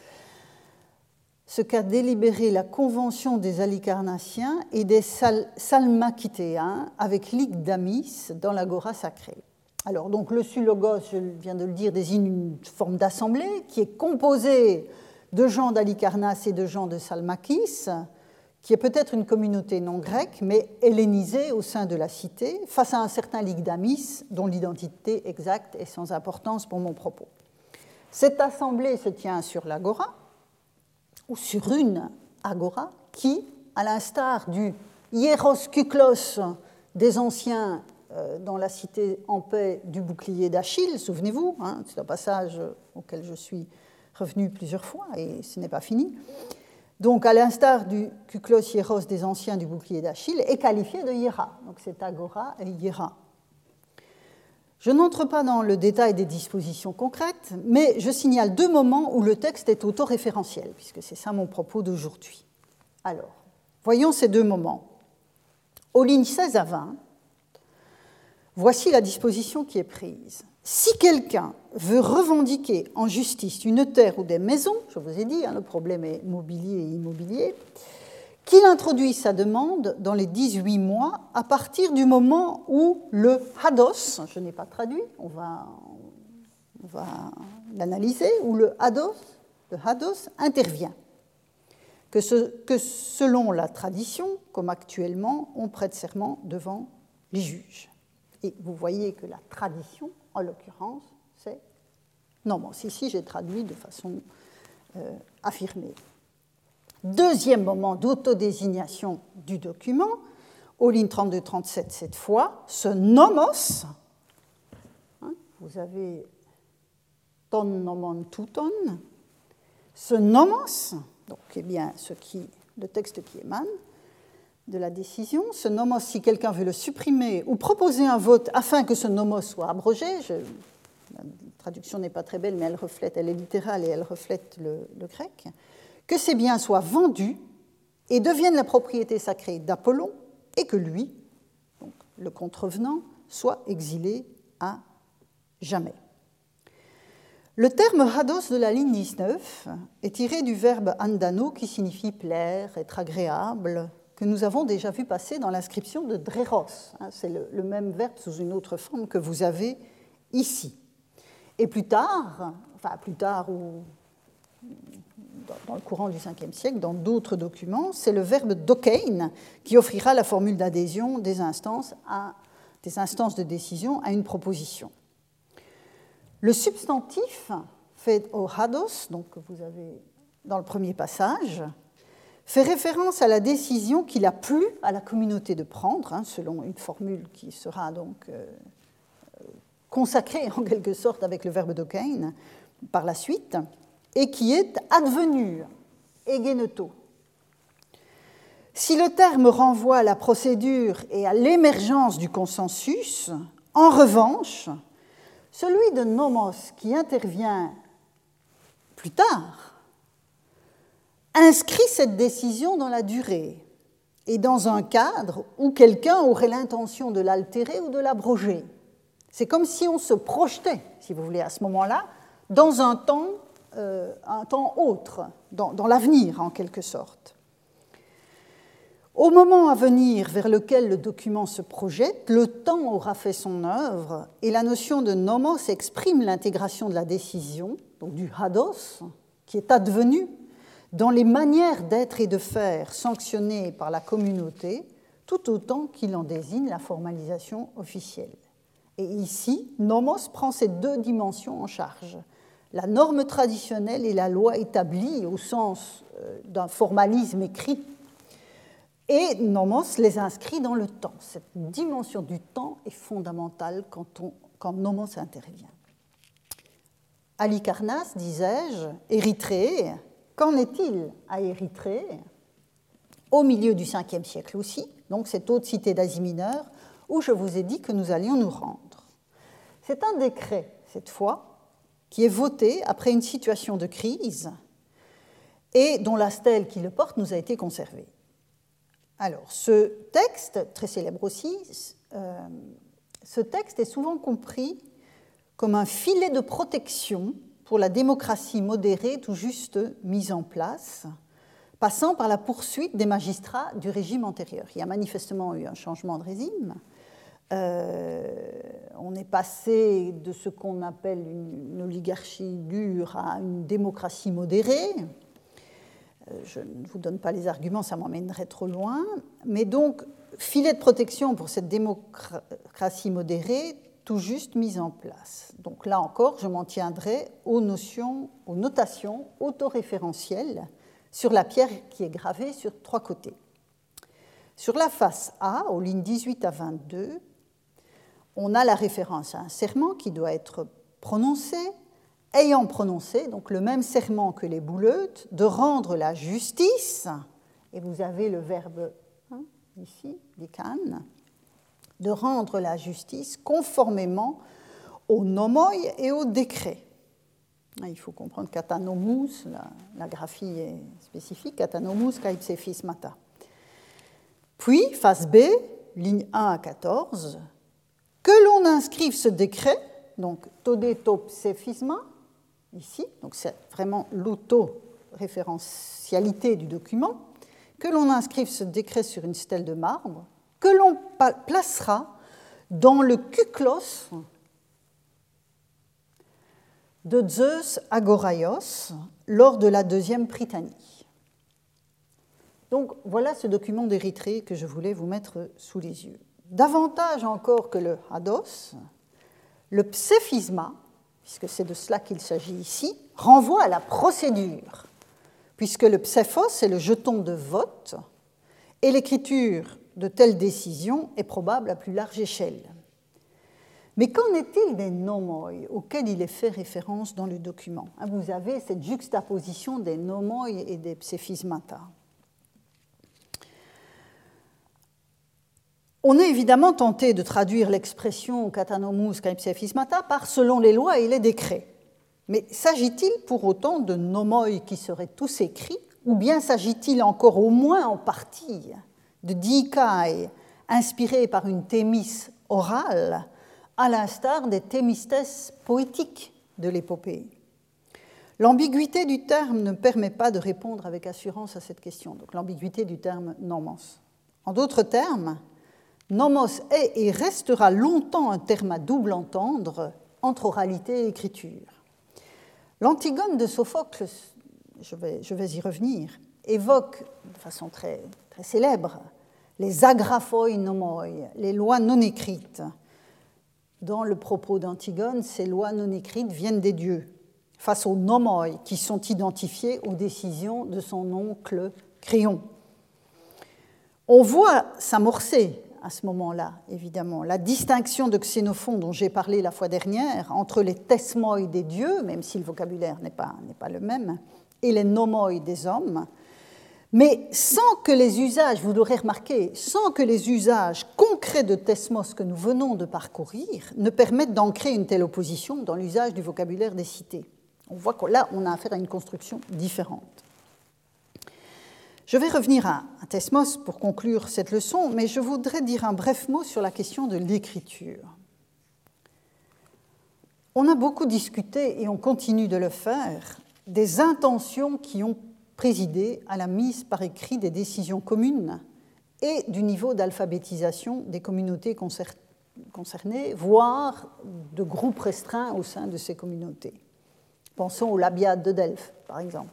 ce qu'a délibéré la Convention des Halicarnassiens et des Sal- Salmachitéens avec l'Igdamis dans l'agora sacrée. Alors, donc, le Sulogos, je viens de le dire, désigne une forme d'assemblée qui est composée de gens d'Halicarnasse et de gens de Salmakis, qui est peut-être une communauté non grecque, mais hellénisée au sein de la cité, face à un certain Lygdamis, dont l'identité exacte est sans importance pour mon propos. Cette assemblée se tient sur l'agora, ou sur une agora, qui, à l'instar du hieros kuklos des anciens dans la cité en paix du bouclier d'Achille, souvenez-vous, hein, c'est un passage auquel je suis revenu plusieurs fois et ce n'est pas fini. Donc, à l'instar du kuklos hieros des anciens du bouclier d'Achille, est qualifié de hiera. Donc, cette agora est hiera. Je n'entre pas dans le détail des dispositions concrètes, mais je signale deux moments où le texte est autoréférentiel, puisque c'est ça mon propos d'aujourd'hui. Alors, voyons ces deux moments. Aux lignes seize à vingt, voici la disposition qui est prise. Si quelqu'un veut revendiquer en justice une terre ou des maisons, je vous ai dit, hein, le problème est mobilier et immobilier, qu'il introduit sa demande dans les dix-huit mois à partir du moment où le hados, je n'ai pas traduit, on va, on va l'analyser, où le hados, le hados intervient. Que, ce, que selon la tradition, comme actuellement, on prête serment devant les juges. Et vous voyez que la tradition, en l'occurrence, c'est... Non, bon, si, si, j'ai traduit de façon euh, affirmée. Deuxième moment d'autodésignation du document, aux lignes trente-deux trente-sept cette fois, ce nomos, hein, vous avez ton nomon touton, ce nomos, donc eh bien, ce qui, le texte qui émane de la décision, ce nomos, si quelqu'un veut le supprimer ou proposer un vote afin que ce nomos soit abrogé, je, la traduction n'est pas très belle, mais elle reflète, elle est littérale et elle reflète le, le grec, que ces biens soient vendus et deviennent la propriété sacrée d'Apollon et que lui, donc le contrevenant, soit exilé à jamais. Le terme hados de la ligne dix-neuf est tiré du verbe andano qui signifie plaire, être agréable, que nous avons déjà vu passer dans l'inscription de Dréros. C'est le, le même verbe sous une autre forme que vous avez ici. Et plus tard, enfin plus tard ou dans le courant du cinquième siècle, dans d'autres documents, c'est le verbe dokein qui offrira la formule d'adhésion des instances, à, des instances de décision à une proposition. Le substantif fait au hados, donc que vous avez dans le premier passage, fait référence à la décision qu'il a plu à la communauté de prendre, hein, selon une formule qui sera donc euh, consacrée en quelque sorte avec le verbe dokein par la suite, et qui est advenue, egeneto. Si le terme renvoie à la procédure et à l'émergence du consensus, en revanche, celui de nomos qui intervient plus tard inscrit cette décision dans la durée et dans un cadre où quelqu'un aurait l'intention de l'altérer ou de l'abroger. C'est comme si on se projetait, si vous voulez, à ce moment-là, dans un temps, euh, un temps autre, dans, dans l'avenir en quelque sorte. Au moment à venir vers lequel le document se projette, le temps aura fait son œuvre et la notion de nomos exprime l'intégration de la décision, donc du hados, qui est advenu dans les manières d'être et de faire sanctionnées par la communauté, tout autant qu'il en désigne la formalisation officielle. Et ici, nomos prend ces deux dimensions en charge, la norme traditionnelle et la loi établie au sens d'un formalisme écrit. Et nomos les inscrit dans le temps. Cette dimension du temps est fondamentale quand, on, quand nomos intervient. Halicarnasse, disais-je, Érythrée, qu'en est-il à Érythrée, au milieu du cinquième siècle aussi, donc cette haute cité d'Asie mineure, où je vous ai dit que nous allions nous rendre. C'est un décret, cette fois, qui est voté après une situation de crise et dont la stèle qui le porte nous a été conservée. Alors, ce texte, très célèbre aussi, euh, ce texte est souvent compris comme un filet de protection pour la démocratie modérée tout juste mise en place, passant par la poursuite des magistrats du régime antérieur. Il y a manifestement eu un changement de régime. Euh, on est passé de ce qu'on appelle une, une oligarchie dure à une démocratie modérée. Je ne vous donne pas les arguments, ça m'emmènerait trop loin. Mais donc, filet de protection pour cette démocratie modérée, tout juste mise en place. Donc là encore, je m'en tiendrai aux notions, aux notations autoréférentielles sur la pierre qui est gravée sur trois côtés. Sur la face A, aux lignes dix-huit à vingt-deux, on a la référence à un serment qui doit être prononcé, ayant prononcé, donc le même serment que les bouleutes, de rendre la justice, et vous avez le verbe hein, ici, dikan, de rendre la justice conformément au nomoi et au décret. Il faut comprendre katanomus, la, la graphie est spécifique, katanomus kaipsephis mata. Puis, face B, ligne un à quatorze, que l'on inscrive ce décret, donc todetopsephisma, ici, donc c'est vraiment l'auto-référentialité du document, que l'on inscrive ce décret sur une stèle de marbre, que l'on placera dans le kuklos de Zeus Agoraios lors de la deuxième Prytanée. Donc voilà ce document d'Érythrée que je voulais vous mettre sous les yeux. Davantage encore que le hados, le pséphisma, puisque c'est de cela qu'il s'agit ici, renvoie à la procédure puisque le psephos est le jeton de vote et l'écriture de telles décisions est probable à plus large échelle. Mais qu'en est-il des nomoi auxquels il est fait référence dans le document? Vous avez cette juxtaposition des nomoi et des psephismata. On est évidemment tenté de traduire l'expression katanomus kai psephismata par selon les lois et les décrets. Mais s'agit-il pour autant de nomoi qui seraient tous écrits, ou bien s'agit-il encore au moins en partie de dikai inspirés par une thémis orale, à l'instar des thémistes poétiques de l'épopée? L'ambiguïté du terme ne permet pas de répondre avec assurance à cette question, donc l'ambiguïté du terme nomos. En d'autres termes, nomos est et restera longtemps un terme à double entendre entre oralité et écriture. L'Antigone de Sophocle, je vais, je vais y revenir, évoque de façon très, très célèbre les agraphoi nomoi, les lois non écrites. Dans le propos d'Antigone, ces lois non écrites viennent des dieux, face aux nomoi qui sont identifiés aux décisions de son oncle Créon. On voit s'amorcer à ce moment-là, évidemment, la distinction de Xénophon dont j'ai parlé la fois dernière entre les thesmoi des dieux, même si le vocabulaire n'est pas, n'est pas le même, et les nomoi des hommes, mais sans que les usages, vous l'aurez remarqué, sans que les usages concrets de thesmos que nous venons de parcourir ne permettent d'ancrer une telle opposition dans l'usage du vocabulaire des cités. On voit que là, on a affaire à une construction différente. Je vais revenir à thesmos pour conclure cette leçon, mais je voudrais dire un bref mot sur la question de l'écriture. On a beaucoup discuté, et on continue de le faire, des intentions qui ont présidé à la mise par écrit des décisions communes et du niveau d'alphabétisation des communautés concernées, voire de groupes restreints au sein de ces communautés. Pensons au labiat de Delphes, par exemple.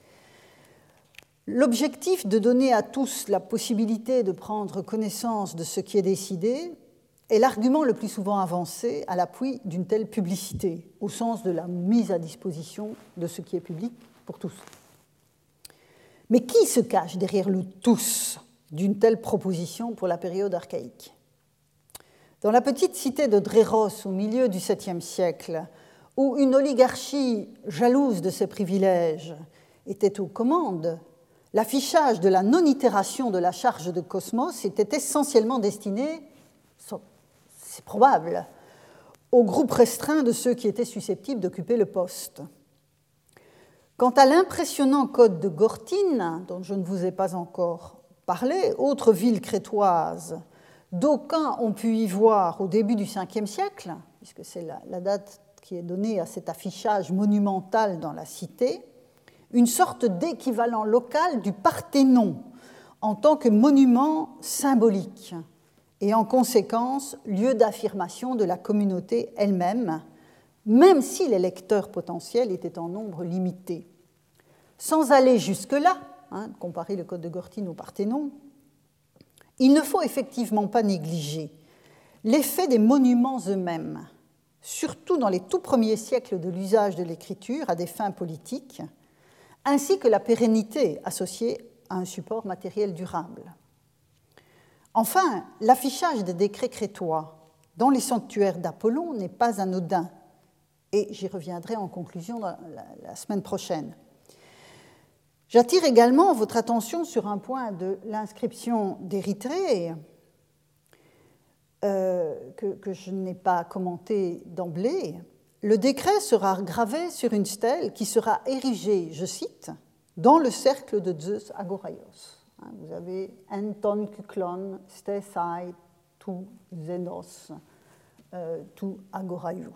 L'objectif de donner à tous la possibilité de prendre connaissance de ce qui est décidé est l'argument le plus souvent avancé à l'appui d'une telle publicité, au sens de la mise à disposition de ce qui est public pour tous. Mais qui se cache derrière le « tous » d'une telle proposition pour la période archaïque? Dans la petite cité de Dréros, au milieu du septième siècle, où une oligarchie jalouse de ses privilèges était aux commandes, l'affichage de la non-itération de la charge de Cosmos était essentiellement destiné, c'est probable, au groupe restreint de ceux qui étaient susceptibles d'occuper le poste. Quant à l'impressionnant code de Gortyn, dont je ne vous ai pas encore parlé, autre ville crétoise, d'aucuns ont pu y voir au début du cinquième siècle, puisque c'est la, la date qui est donnée à cet affichage monumental dans la cité, une sorte d'équivalent local du Parthénon en tant que monument symbolique et en conséquence lieu d'affirmation de la communauté elle-même, même si les lecteurs potentiels étaient en nombre limité. Sans aller jusque-là, hein, comparer le code de Gortyn au Parthénon, il ne faut effectivement pas négliger l'effet des monuments eux-mêmes, surtout dans les tout premiers siècles de l'usage de l'écriture à des fins politiques, ainsi que la pérennité associée à un support matériel durable. Enfin, l'affichage des décrets crétois dans les sanctuaires d'Apollon n'est pas anodin, et j'y reviendrai en conclusion la, la, la semaine prochaine. J'attire également votre attention sur un point de l'inscription d'Érythrée, euh, que, que je n'ai pas commenté d'emblée. Le décret sera gravé sur une stèle qui sera érigée, je cite, dans le cercle de Zeus Agoraios. Vous avez Enton Kyklon Stesai tu Zenos tu Agoraiou.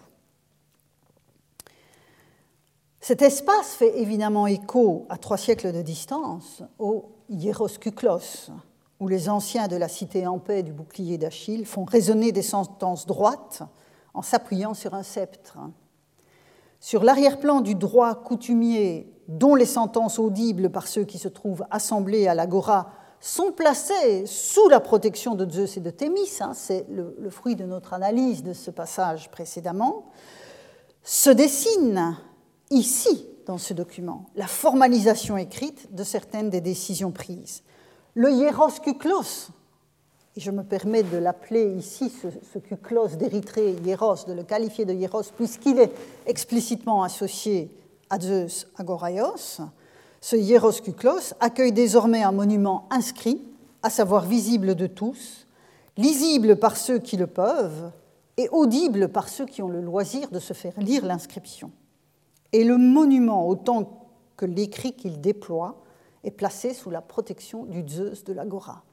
Cet espace fait évidemment écho à trois siècles de distance au Hieros Kyklos, où les anciens de la cité en paix du bouclier d'Achille font résonner des sentences droites en s'appuyant sur un sceptre. Sur l'arrière-plan du droit coutumier, dont les sentences audibles par ceux qui se trouvent assemblés à l'agora sont placées sous la protection de Zeus et de Thémis, hein, c'est le, le fruit de notre analyse de ce passage précédemment, se dessine ici dans ce document, la formalisation écrite de certaines des décisions prises. Le hieros kuklos, et je me permets de l'appeler ici, ce, ce kuklos d'Érythrée, hieros, de le qualifier de hieros, puisqu'il est explicitement associé à Zeus Agoraios, ce hieros kuklos accueille désormais un monument inscrit, à savoir visible de tous, lisible par ceux qui le peuvent et audible par ceux qui ont le loisir de se faire lire l'inscription. Et le monument, autant que l'écrit qu'il déploie, est placé sous la protection du Zeus de l'Agora.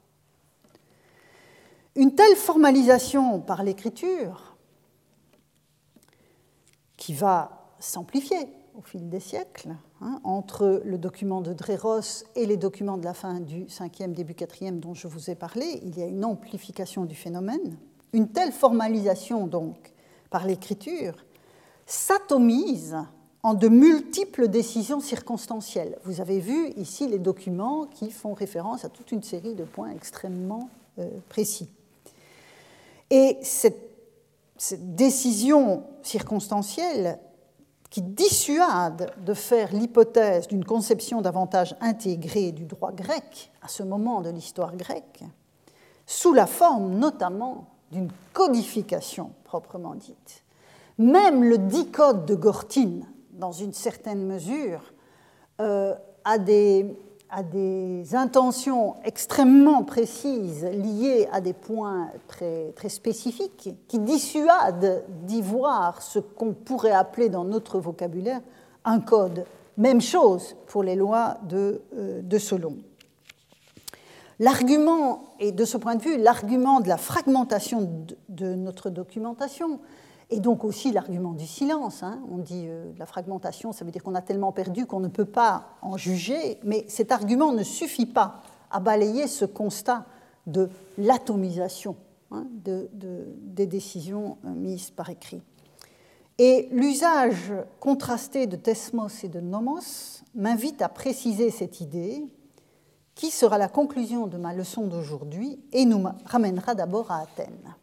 Une telle formalisation par l'écriture, qui va s'amplifier au fil des siècles, hein, entre le document de Dréros et les documents de la fin du cinquième, début quatrième dont je vous ai parlé, il y a une amplification du phénomène. Une telle formalisation, donc, par l'écriture, s'atomise en de multiples décisions circonstancielles. Vous avez vu ici les documents qui font référence à toute une série de points extrêmement euh, précis. Et cette, cette décision circonstancielle qui dissuade de faire l'hypothèse d'une conception davantage intégrée du droit grec à ce moment de l'histoire grecque, sous la forme notamment d'une codification proprement dite. Même le dicode de Gortyn, dans une certaine mesure, euh, a, des, a des intentions extrêmement précises liées à des points très, très spécifiques qui dissuadent d'y voir ce qu'on pourrait appeler dans notre vocabulaire un code. Même chose pour les lois de, euh, de Solon. L'argument, et de ce point de vue, l'argument de la fragmentation de, de notre documentation, et donc aussi l'argument du silence. Hein. On dit euh, la fragmentation, ça veut dire qu'on a tellement perdu qu'on ne peut pas en juger, mais cet argument ne suffit pas à balayer ce constat de l'atomisation hein, de, de, des décisions mises par écrit. Et l'usage contrasté de thesmos et de nomos m'invite à préciser cette idée qui sera la conclusion de ma leçon d'aujourd'hui et nous ramènera d'abord à Athènes.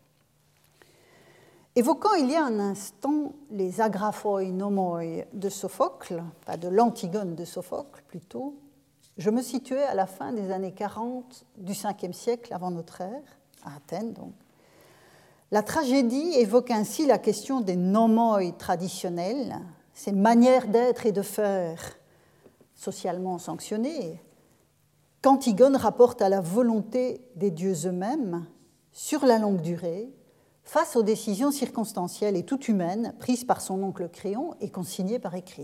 Évoquant il y a un instant les agraphoi nomoi de Sophocle, pas de l'Antigone de Sophocle plutôt, je me situais à la fin des années quarante du cinquième siècle avant notre ère, à Athènes donc. La tragédie évoque ainsi la question des nomoi traditionnels, ces manières d'être et de faire socialement sanctionnées, qu'Antigone rapporte à la volonté des dieux eux-mêmes sur la longue durée, face aux décisions circonstancielles et toutes humaines prises par son oncle Créon et consignées par écrit.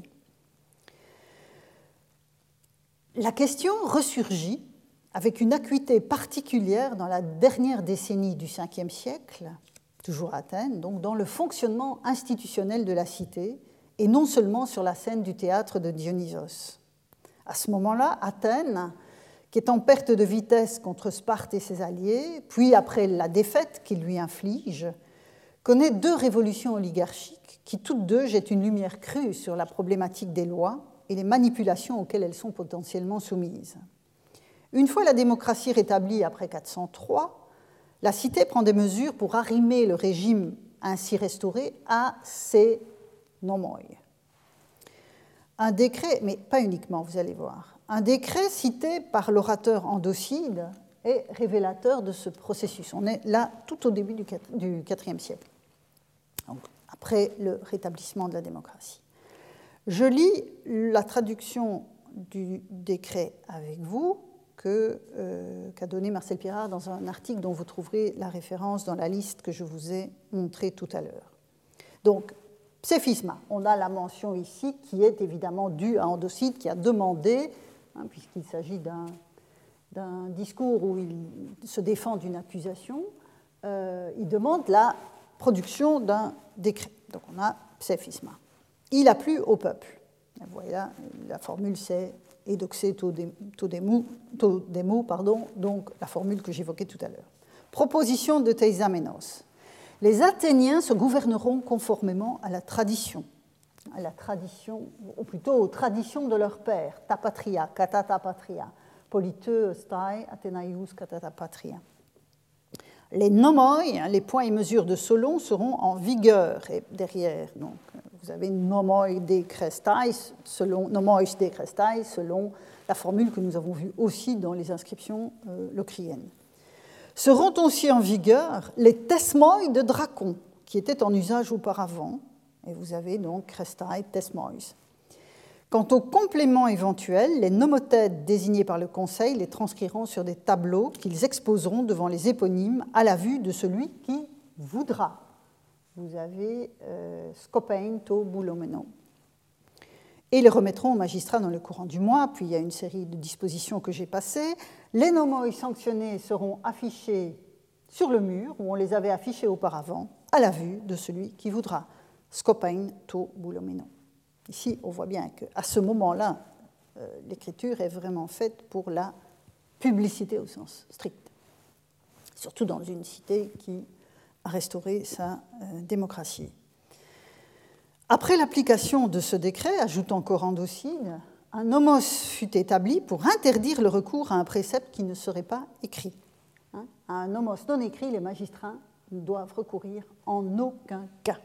La question ressurgit avec une acuité particulière dans la dernière décennie du cinquième siècle, toujours à Athènes, donc dans le fonctionnement institutionnel de la cité, et non seulement sur la scène du théâtre de Dionysos. À ce moment-là, Athènes, qui est en perte de vitesse contre Sparte et ses alliés, puis après la défaite qu'il lui inflige, connaît deux révolutions oligarchiques qui toutes deux jettent une lumière crue sur la problématique des lois et les manipulations auxquelles elles sont potentiellement soumises. Une fois la démocratie rétablie après quatre cent trois, la cité prend des mesures pour arrimer le régime ainsi restauré à ses nomoi. Un décret, mais pas uniquement, vous allez voir, un décret cité par l'orateur Andocide est révélateur de ce processus. On est là tout au début du quatrième siècle, donc après le rétablissement de la démocratie. Je lis la traduction du décret avec vous que, euh, qu'a donné Marcel Pirard dans un article dont vous trouverez la référence dans la liste que je vous ai montrée tout à l'heure. Donc, pséphisma, on a la mention ici qui est évidemment due à Andocide qui a demandé, hein, puisqu'il s'agit d'un, d'un discours où il se défend d'une accusation, euh, il demande la production d'un décret. Donc on a pséphisma. Il a plu au peuple. Et voilà, la formule c'est edoxé todémou, todémou, pardon, donc la formule que j'évoquais tout à l'heure. Proposition de Theizamenos. Les Athéniens se gouverneront conformément à la tradition, à la tradition, ou plutôt aux traditions de leur père, ta patria, kata ta patria, politeux stai Athénaïus kata ta patria. Les nomoi, les points et mesures de Solon, seront en vigueur. Et derrière, donc, vous avez nomoi de crestai, selon, nomoi de crestai, selon la formule que nous avons vue aussi dans les inscriptions euh, locriennes. Seront aussi en vigueur les tesmoi de dracon, qui étaient en usage auparavant, et vous avez donc crestai, tesmois. Quant aux compléments éventuels, les nomothètes désignés par le Conseil les transcriront sur des tableaux qu'ils exposeront devant les éponymes à la vue de celui qui voudra. Vous avez euh, scopein to boulomeno. Et les remettront aux magistrats dans le courant du mois. Puis il y a une série de dispositions que j'ai passées. Les nomoi sanctionnés seront affichés sur le mur, où on les avait affichés auparavant, à la vue de celui qui voudra. Scopein to boulomeno. Ici, on voit bien qu'à ce moment-là, euh, l'écriture est vraiment faite pour la publicité au sens strict, surtout dans une cité qui a restauré sa euh, démocratie. Après l'application de ce décret, ajoute encore Andocide, un nomos fut établi pour interdire le recours à un précepte qui ne serait pas écrit. Hein, à un nomos non écrit, les magistrats ne doivent recourir en aucun cas.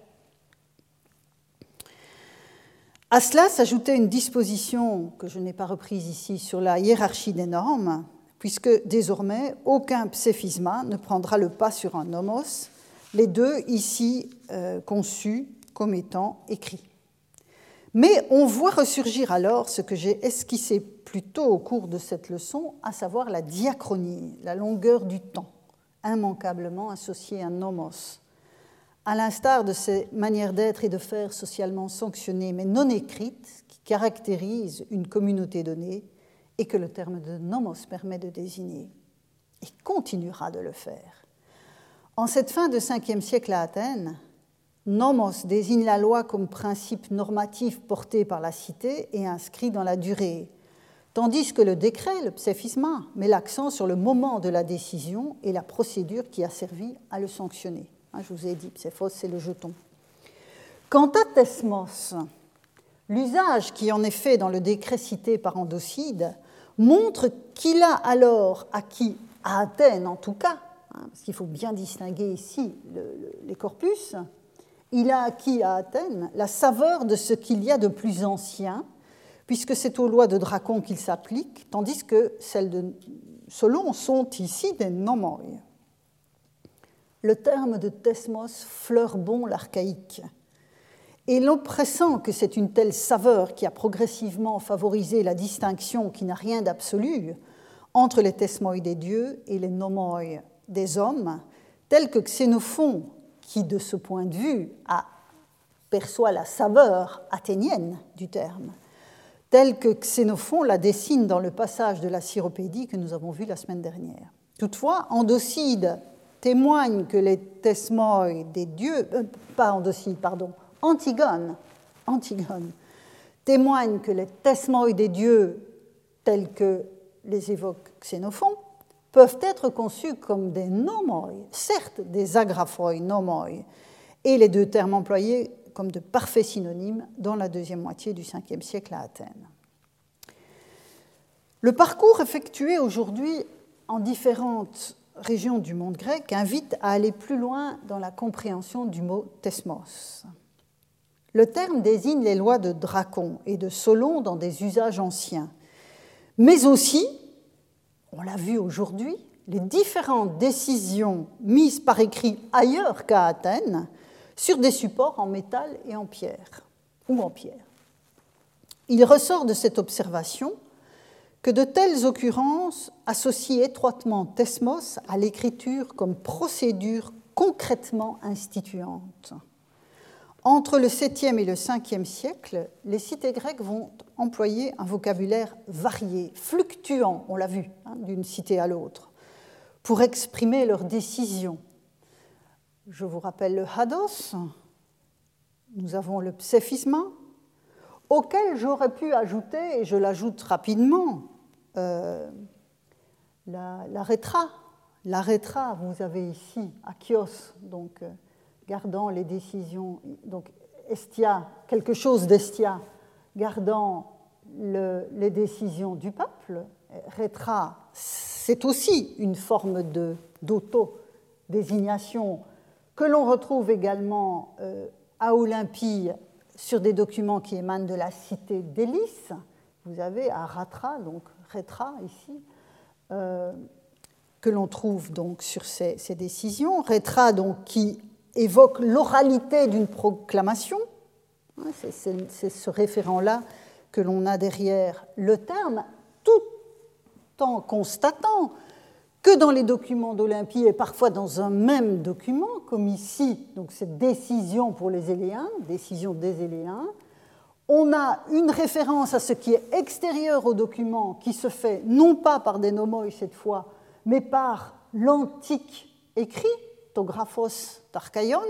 À cela s'ajoutait une disposition que je n'ai pas reprise ici sur la hiérarchie des normes, puisque désormais aucun pséphisma ne prendra le pas sur un nomos, les deux ici euh, conçus comme étant écrits. Mais on voit ressurgir alors ce que j'ai esquissé plus tôt au cours de cette leçon, à savoir la diachronie, la longueur du temps, immanquablement associée à un nomos. À l'instar de ces manières d'être et de faire socialement sanctionnées mais non écrites qui caractérisent une communauté donnée et que le terme de nomos permet de désigner, et continuera de le faire. En cette fin de cinquième siècle à Athènes, nomos désigne la loi comme principe normatif porté par la cité et inscrit dans la durée, tandis que le décret, le pséphisma, met l'accent sur le moment de la décision et la procédure qui a servi à le sanctionner. Je vous ai dit, pséphos, c'est le jeton. Quant à tesmos, l'usage qui en est fait dans le décret cité par Andocide montre qu'il a alors acquis, à Athènes en tout cas, hein, parce qu'il faut bien distinguer ici le, le, les corpus, il a acquis à Athènes la saveur de ce qu'il y a de plus ancien, puisque c'est aux lois de Dracon qu'il s'applique, tandis que celles de Solon sont ici des nomoi. Le terme de tesmos fleure bon l'archaïque. Et l'oppressant que c'est une telle saveur qui a progressivement favorisé la distinction qui n'a rien d'absolu entre les tesmoi des dieux et les nomoi des hommes, tel que Xénophon, qui de ce point de vue a, perçoit la saveur athénienne du terme, tel que Xénophon la dessine dans le passage de la Syropédie que nous avons vu la semaine dernière. Toutefois, Andocide témoigne que les tesmoi des dieux, euh, pas Andocide, pardon, Antigone, Antigone, témoigne que les tesmoi des dieux, tels que les évoque Xénophon, peuvent être conçus comme des nomoi, certes des agraphoi nomoi, et les deux termes employés comme de parfaits synonymes dans la deuxième moitié du cinquième siècle à Athènes. Le parcours effectué aujourd'hui en différentes régions du monde grec invite à aller plus loin dans la compréhension du mot tesmos. Le terme désigne les lois de Dracon et de Solon dans des usages anciens, mais aussi, on l'a vu aujourd'hui, les différentes décisions mises par écrit ailleurs qu'à Athènes sur des supports en métal et en pierre, ou en pierre. Il ressort de cette observation que de telles occurrences associent étroitement tesmos à l'écriture comme procédure concrètement instituante. Entre le septième et le cinquième siècle, les cités grecques vont employer un vocabulaire varié, fluctuant, on l'a vu, hein, d'une cité à l'autre, pour exprimer leurs décisions. Je vous rappelle le hados, nous avons le pséphisma, auquel j'aurais pu ajouter, et je l'ajoute rapidement, euh, la, la rétra. La rétra, vous avez ici, Achios, donc euh, gardant les décisions, donc estia, quelque chose d'estia, gardant le, les décisions du peuple. Rétra, c'est aussi une forme de, d'auto-désignation que l'on retrouve également euh, à Olympie sur des documents qui émanent de la cité d'Élis. Vous avez à Ratra, donc Rétra ici, euh, que l'on trouve donc sur ces, ces décisions. Rétra, donc, qui évoque l'oralité d'une proclamation. C'est, c'est, c'est ce référent-là que l'on a derrière le terme, tout en constatant que dans les documents d'Olympie, et parfois dans un même document, comme ici, donc cette décision pour les Éléens, décision des Éléens, on a une référence à ce qui est extérieur au document, qui se fait non pas par des nomoi cette fois, mais par l'antique écrit, to graphos tarchaion,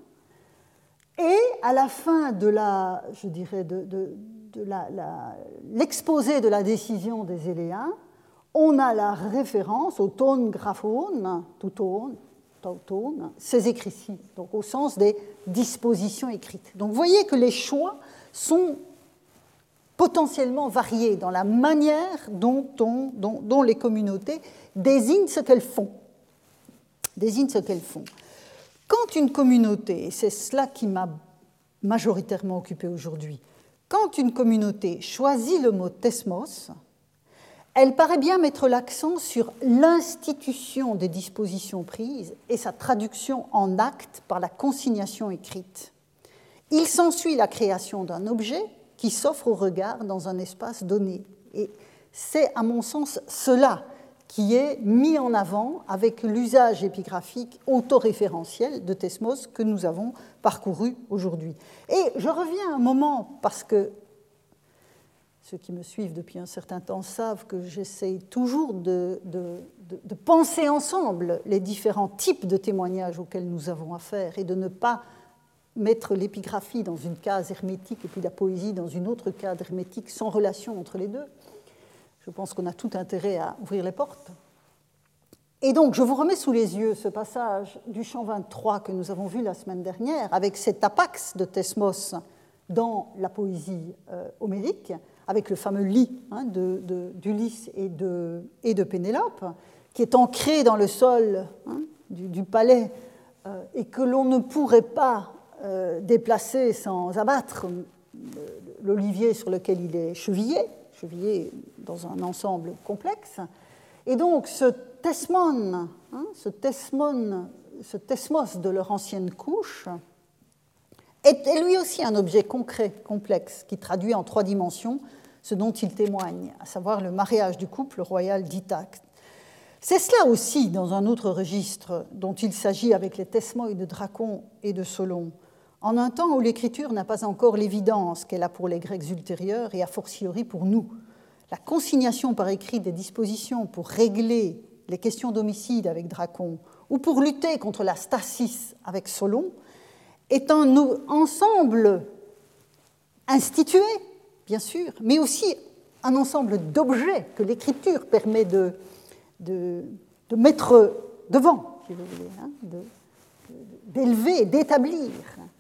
et à la fin de la, je dirais, de, de, de la, la, l'exposé de la décision des Éléens, on a la référence au ton graphon, touton, tauton, ces écrits-ci, donc au sens des dispositions écrites. Donc vous voyez que les choix sont potentiellement variés dans la manière dont, on, dont, dont les communautés désignent ce qu'elles font. Désignent ce qu'elles font. Quand une communauté, et c'est cela qui m'a majoritairement occupé aujourd'hui, quand une communauté choisit le mot tesmos, elle paraît bien mettre l'accent sur l'institution des dispositions prises et sa traduction en acte par la consignation écrite. Il s'ensuit la création d'un objet qui s'offre au regard dans un espace donné. Et c'est, à mon sens, cela qui est mis en avant avec l'usage épigraphique autoréférentiel de Tesmos que nous avons parcouru aujourd'hui. Et je reviens un moment, parce que ceux qui me suivent depuis un certain temps savent que j'essaye toujours de, de, de, de penser ensemble les différents types de témoignages auxquels nous avons affaire et de ne pas mettre l'épigraphie dans une case hermétique et puis la poésie dans une autre case hermétique sans relation entre les deux. Je pense qu'on a tout intérêt à ouvrir les portes. Et donc, je vous remets sous les yeux ce passage du chant vingt-trois que nous avons vu la semaine dernière avec cet apax de Tesmos dans la poésie euh, homérique, avec le fameux lit hein, de, de, d'Ulysse et de, et de Pénélope, qui est ancré dans le sol hein, du, du palais euh, et que l'on ne pourrait pas euh, déplacer sans abattre l'olivier sur lequel il est chevillé, chevillé dans un ensemble complexe. Et donc ce tesmon, hein, ce tesmon, ce tesmos de leur ancienne couche, est lui aussi un objet concret, complexe, qui traduit en trois dimensions ce dont il témoigne, à savoir le mariage du couple royal d'Ithaque. C'est cela aussi, dans un autre registre, dont il s'agit avec les tesmoïs de Dracon et de Solon, en un temps où l'écriture n'a pas encore l'évidence qu'elle a pour les Grecs ultérieurs et a fortiori pour nous. La consignation par écrit des dispositions pour régler les questions d'homicide avec Dracon ou pour lutter contre la stasis avec Solon est un ensemble institué, bien sûr, mais aussi un ensemble d'objets que l'écriture permet de, de, de mettre devant, si vous voulez, hein, de, d'élever, d'établir.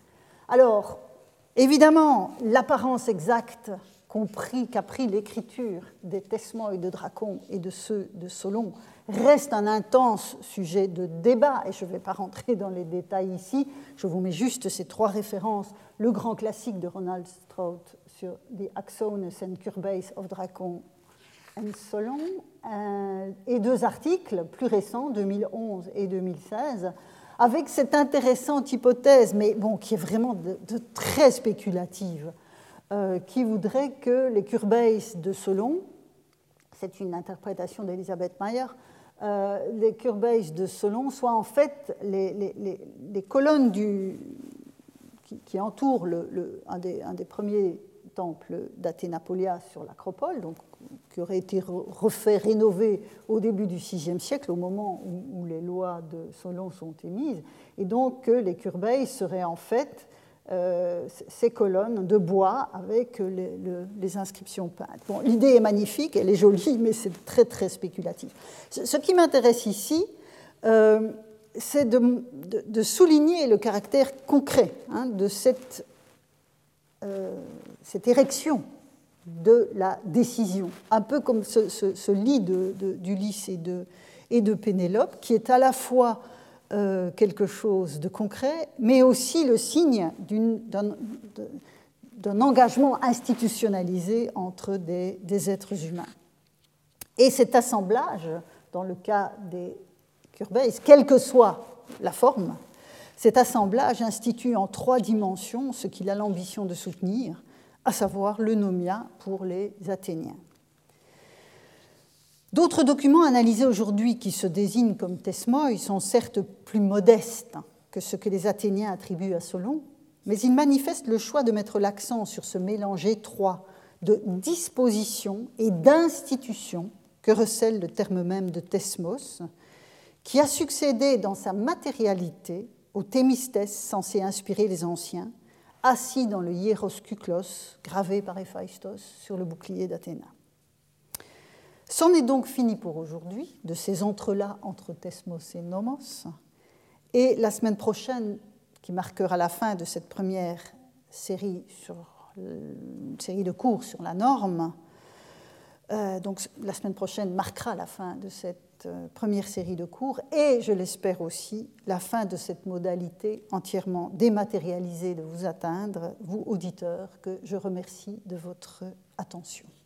Alors, évidemment, l'apparence exacte compris, qu'a pris l'écriture des Tesmoïs de Dracon et de ceux de Solon reste un intense sujet de débat, et je ne vais pas rentrer dans les détails ici, je vous mets juste ces trois références, le grand classique de Ronald Strout sur The Axones and Curbase of Dracon and Solon, euh, et deux articles plus récents, deux mille onze et deux mille seize, avec cette intéressante hypothèse, mais bon, qui est vraiment de, de très spéculative, euh, qui voudrait que les Curbase de Solon, c'est une interprétation d'Elisabeth Mayer, euh, les Curbase de Solon soient en fait les, les, les, les colonnes du, qui, qui entourent le, le, un, des, un des premiers temples d'Athénapolia sur l'Acropole, donc, qui aurait été refait, rénové au début du sixième siècle, au moment où, où les lois de Solon sont émises, et donc que les Curbase seraient en fait euh, ces colonnes de bois avec les, le, les inscriptions peintes. Bon, l'idée est magnifique, elle est jolie, mais c'est très très spéculatif. Ce, ce qui m'intéresse ici, euh, c'est de, de, de souligner le caractère concret hein, de cette, euh, cette érection de la décision, un peu comme ce, ce, ce lit de, de, d'Ulysse et de, et de Pénélope, qui est à la fois euh, quelque chose de concret, mais aussi le signe d'une, d'un, de, d'un engagement institutionnalisé entre des, des êtres humains. Et cet assemblage, dans le cas des Kurbeiss, quelle que soit la forme, cet assemblage institue en trois dimensions ce qu'il a l'ambition de soutenir, à savoir le nomia pour les Athéniens. D'autres documents analysés aujourd'hui qui se désignent comme thesmoi sont certes plus modestes que ce que les Athéniens attribuent à Solon, mais ils manifestent le choix de mettre l'accent sur ce mélange étroit de disposition et d'institution que recèle le terme même de thesmos, qui a succédé dans sa matérialité au thémistès censé inspirer les anciens, assis dans le hieros kuklos gravé par Héphaïstos sur le bouclier d'Athéna. C'en est donc fini pour aujourd'hui, de ces entrelacs entre thesmos et nomos, et la semaine prochaine, qui marquera la fin de cette première série, sur, une série de cours sur la norme, euh, donc la semaine prochaine marquera la fin de cette euh, première série de cours et, je l'espère aussi, la fin de cette modalité entièrement dématérialisée de vous atteindre, vous auditeurs, que je remercie de votre attention.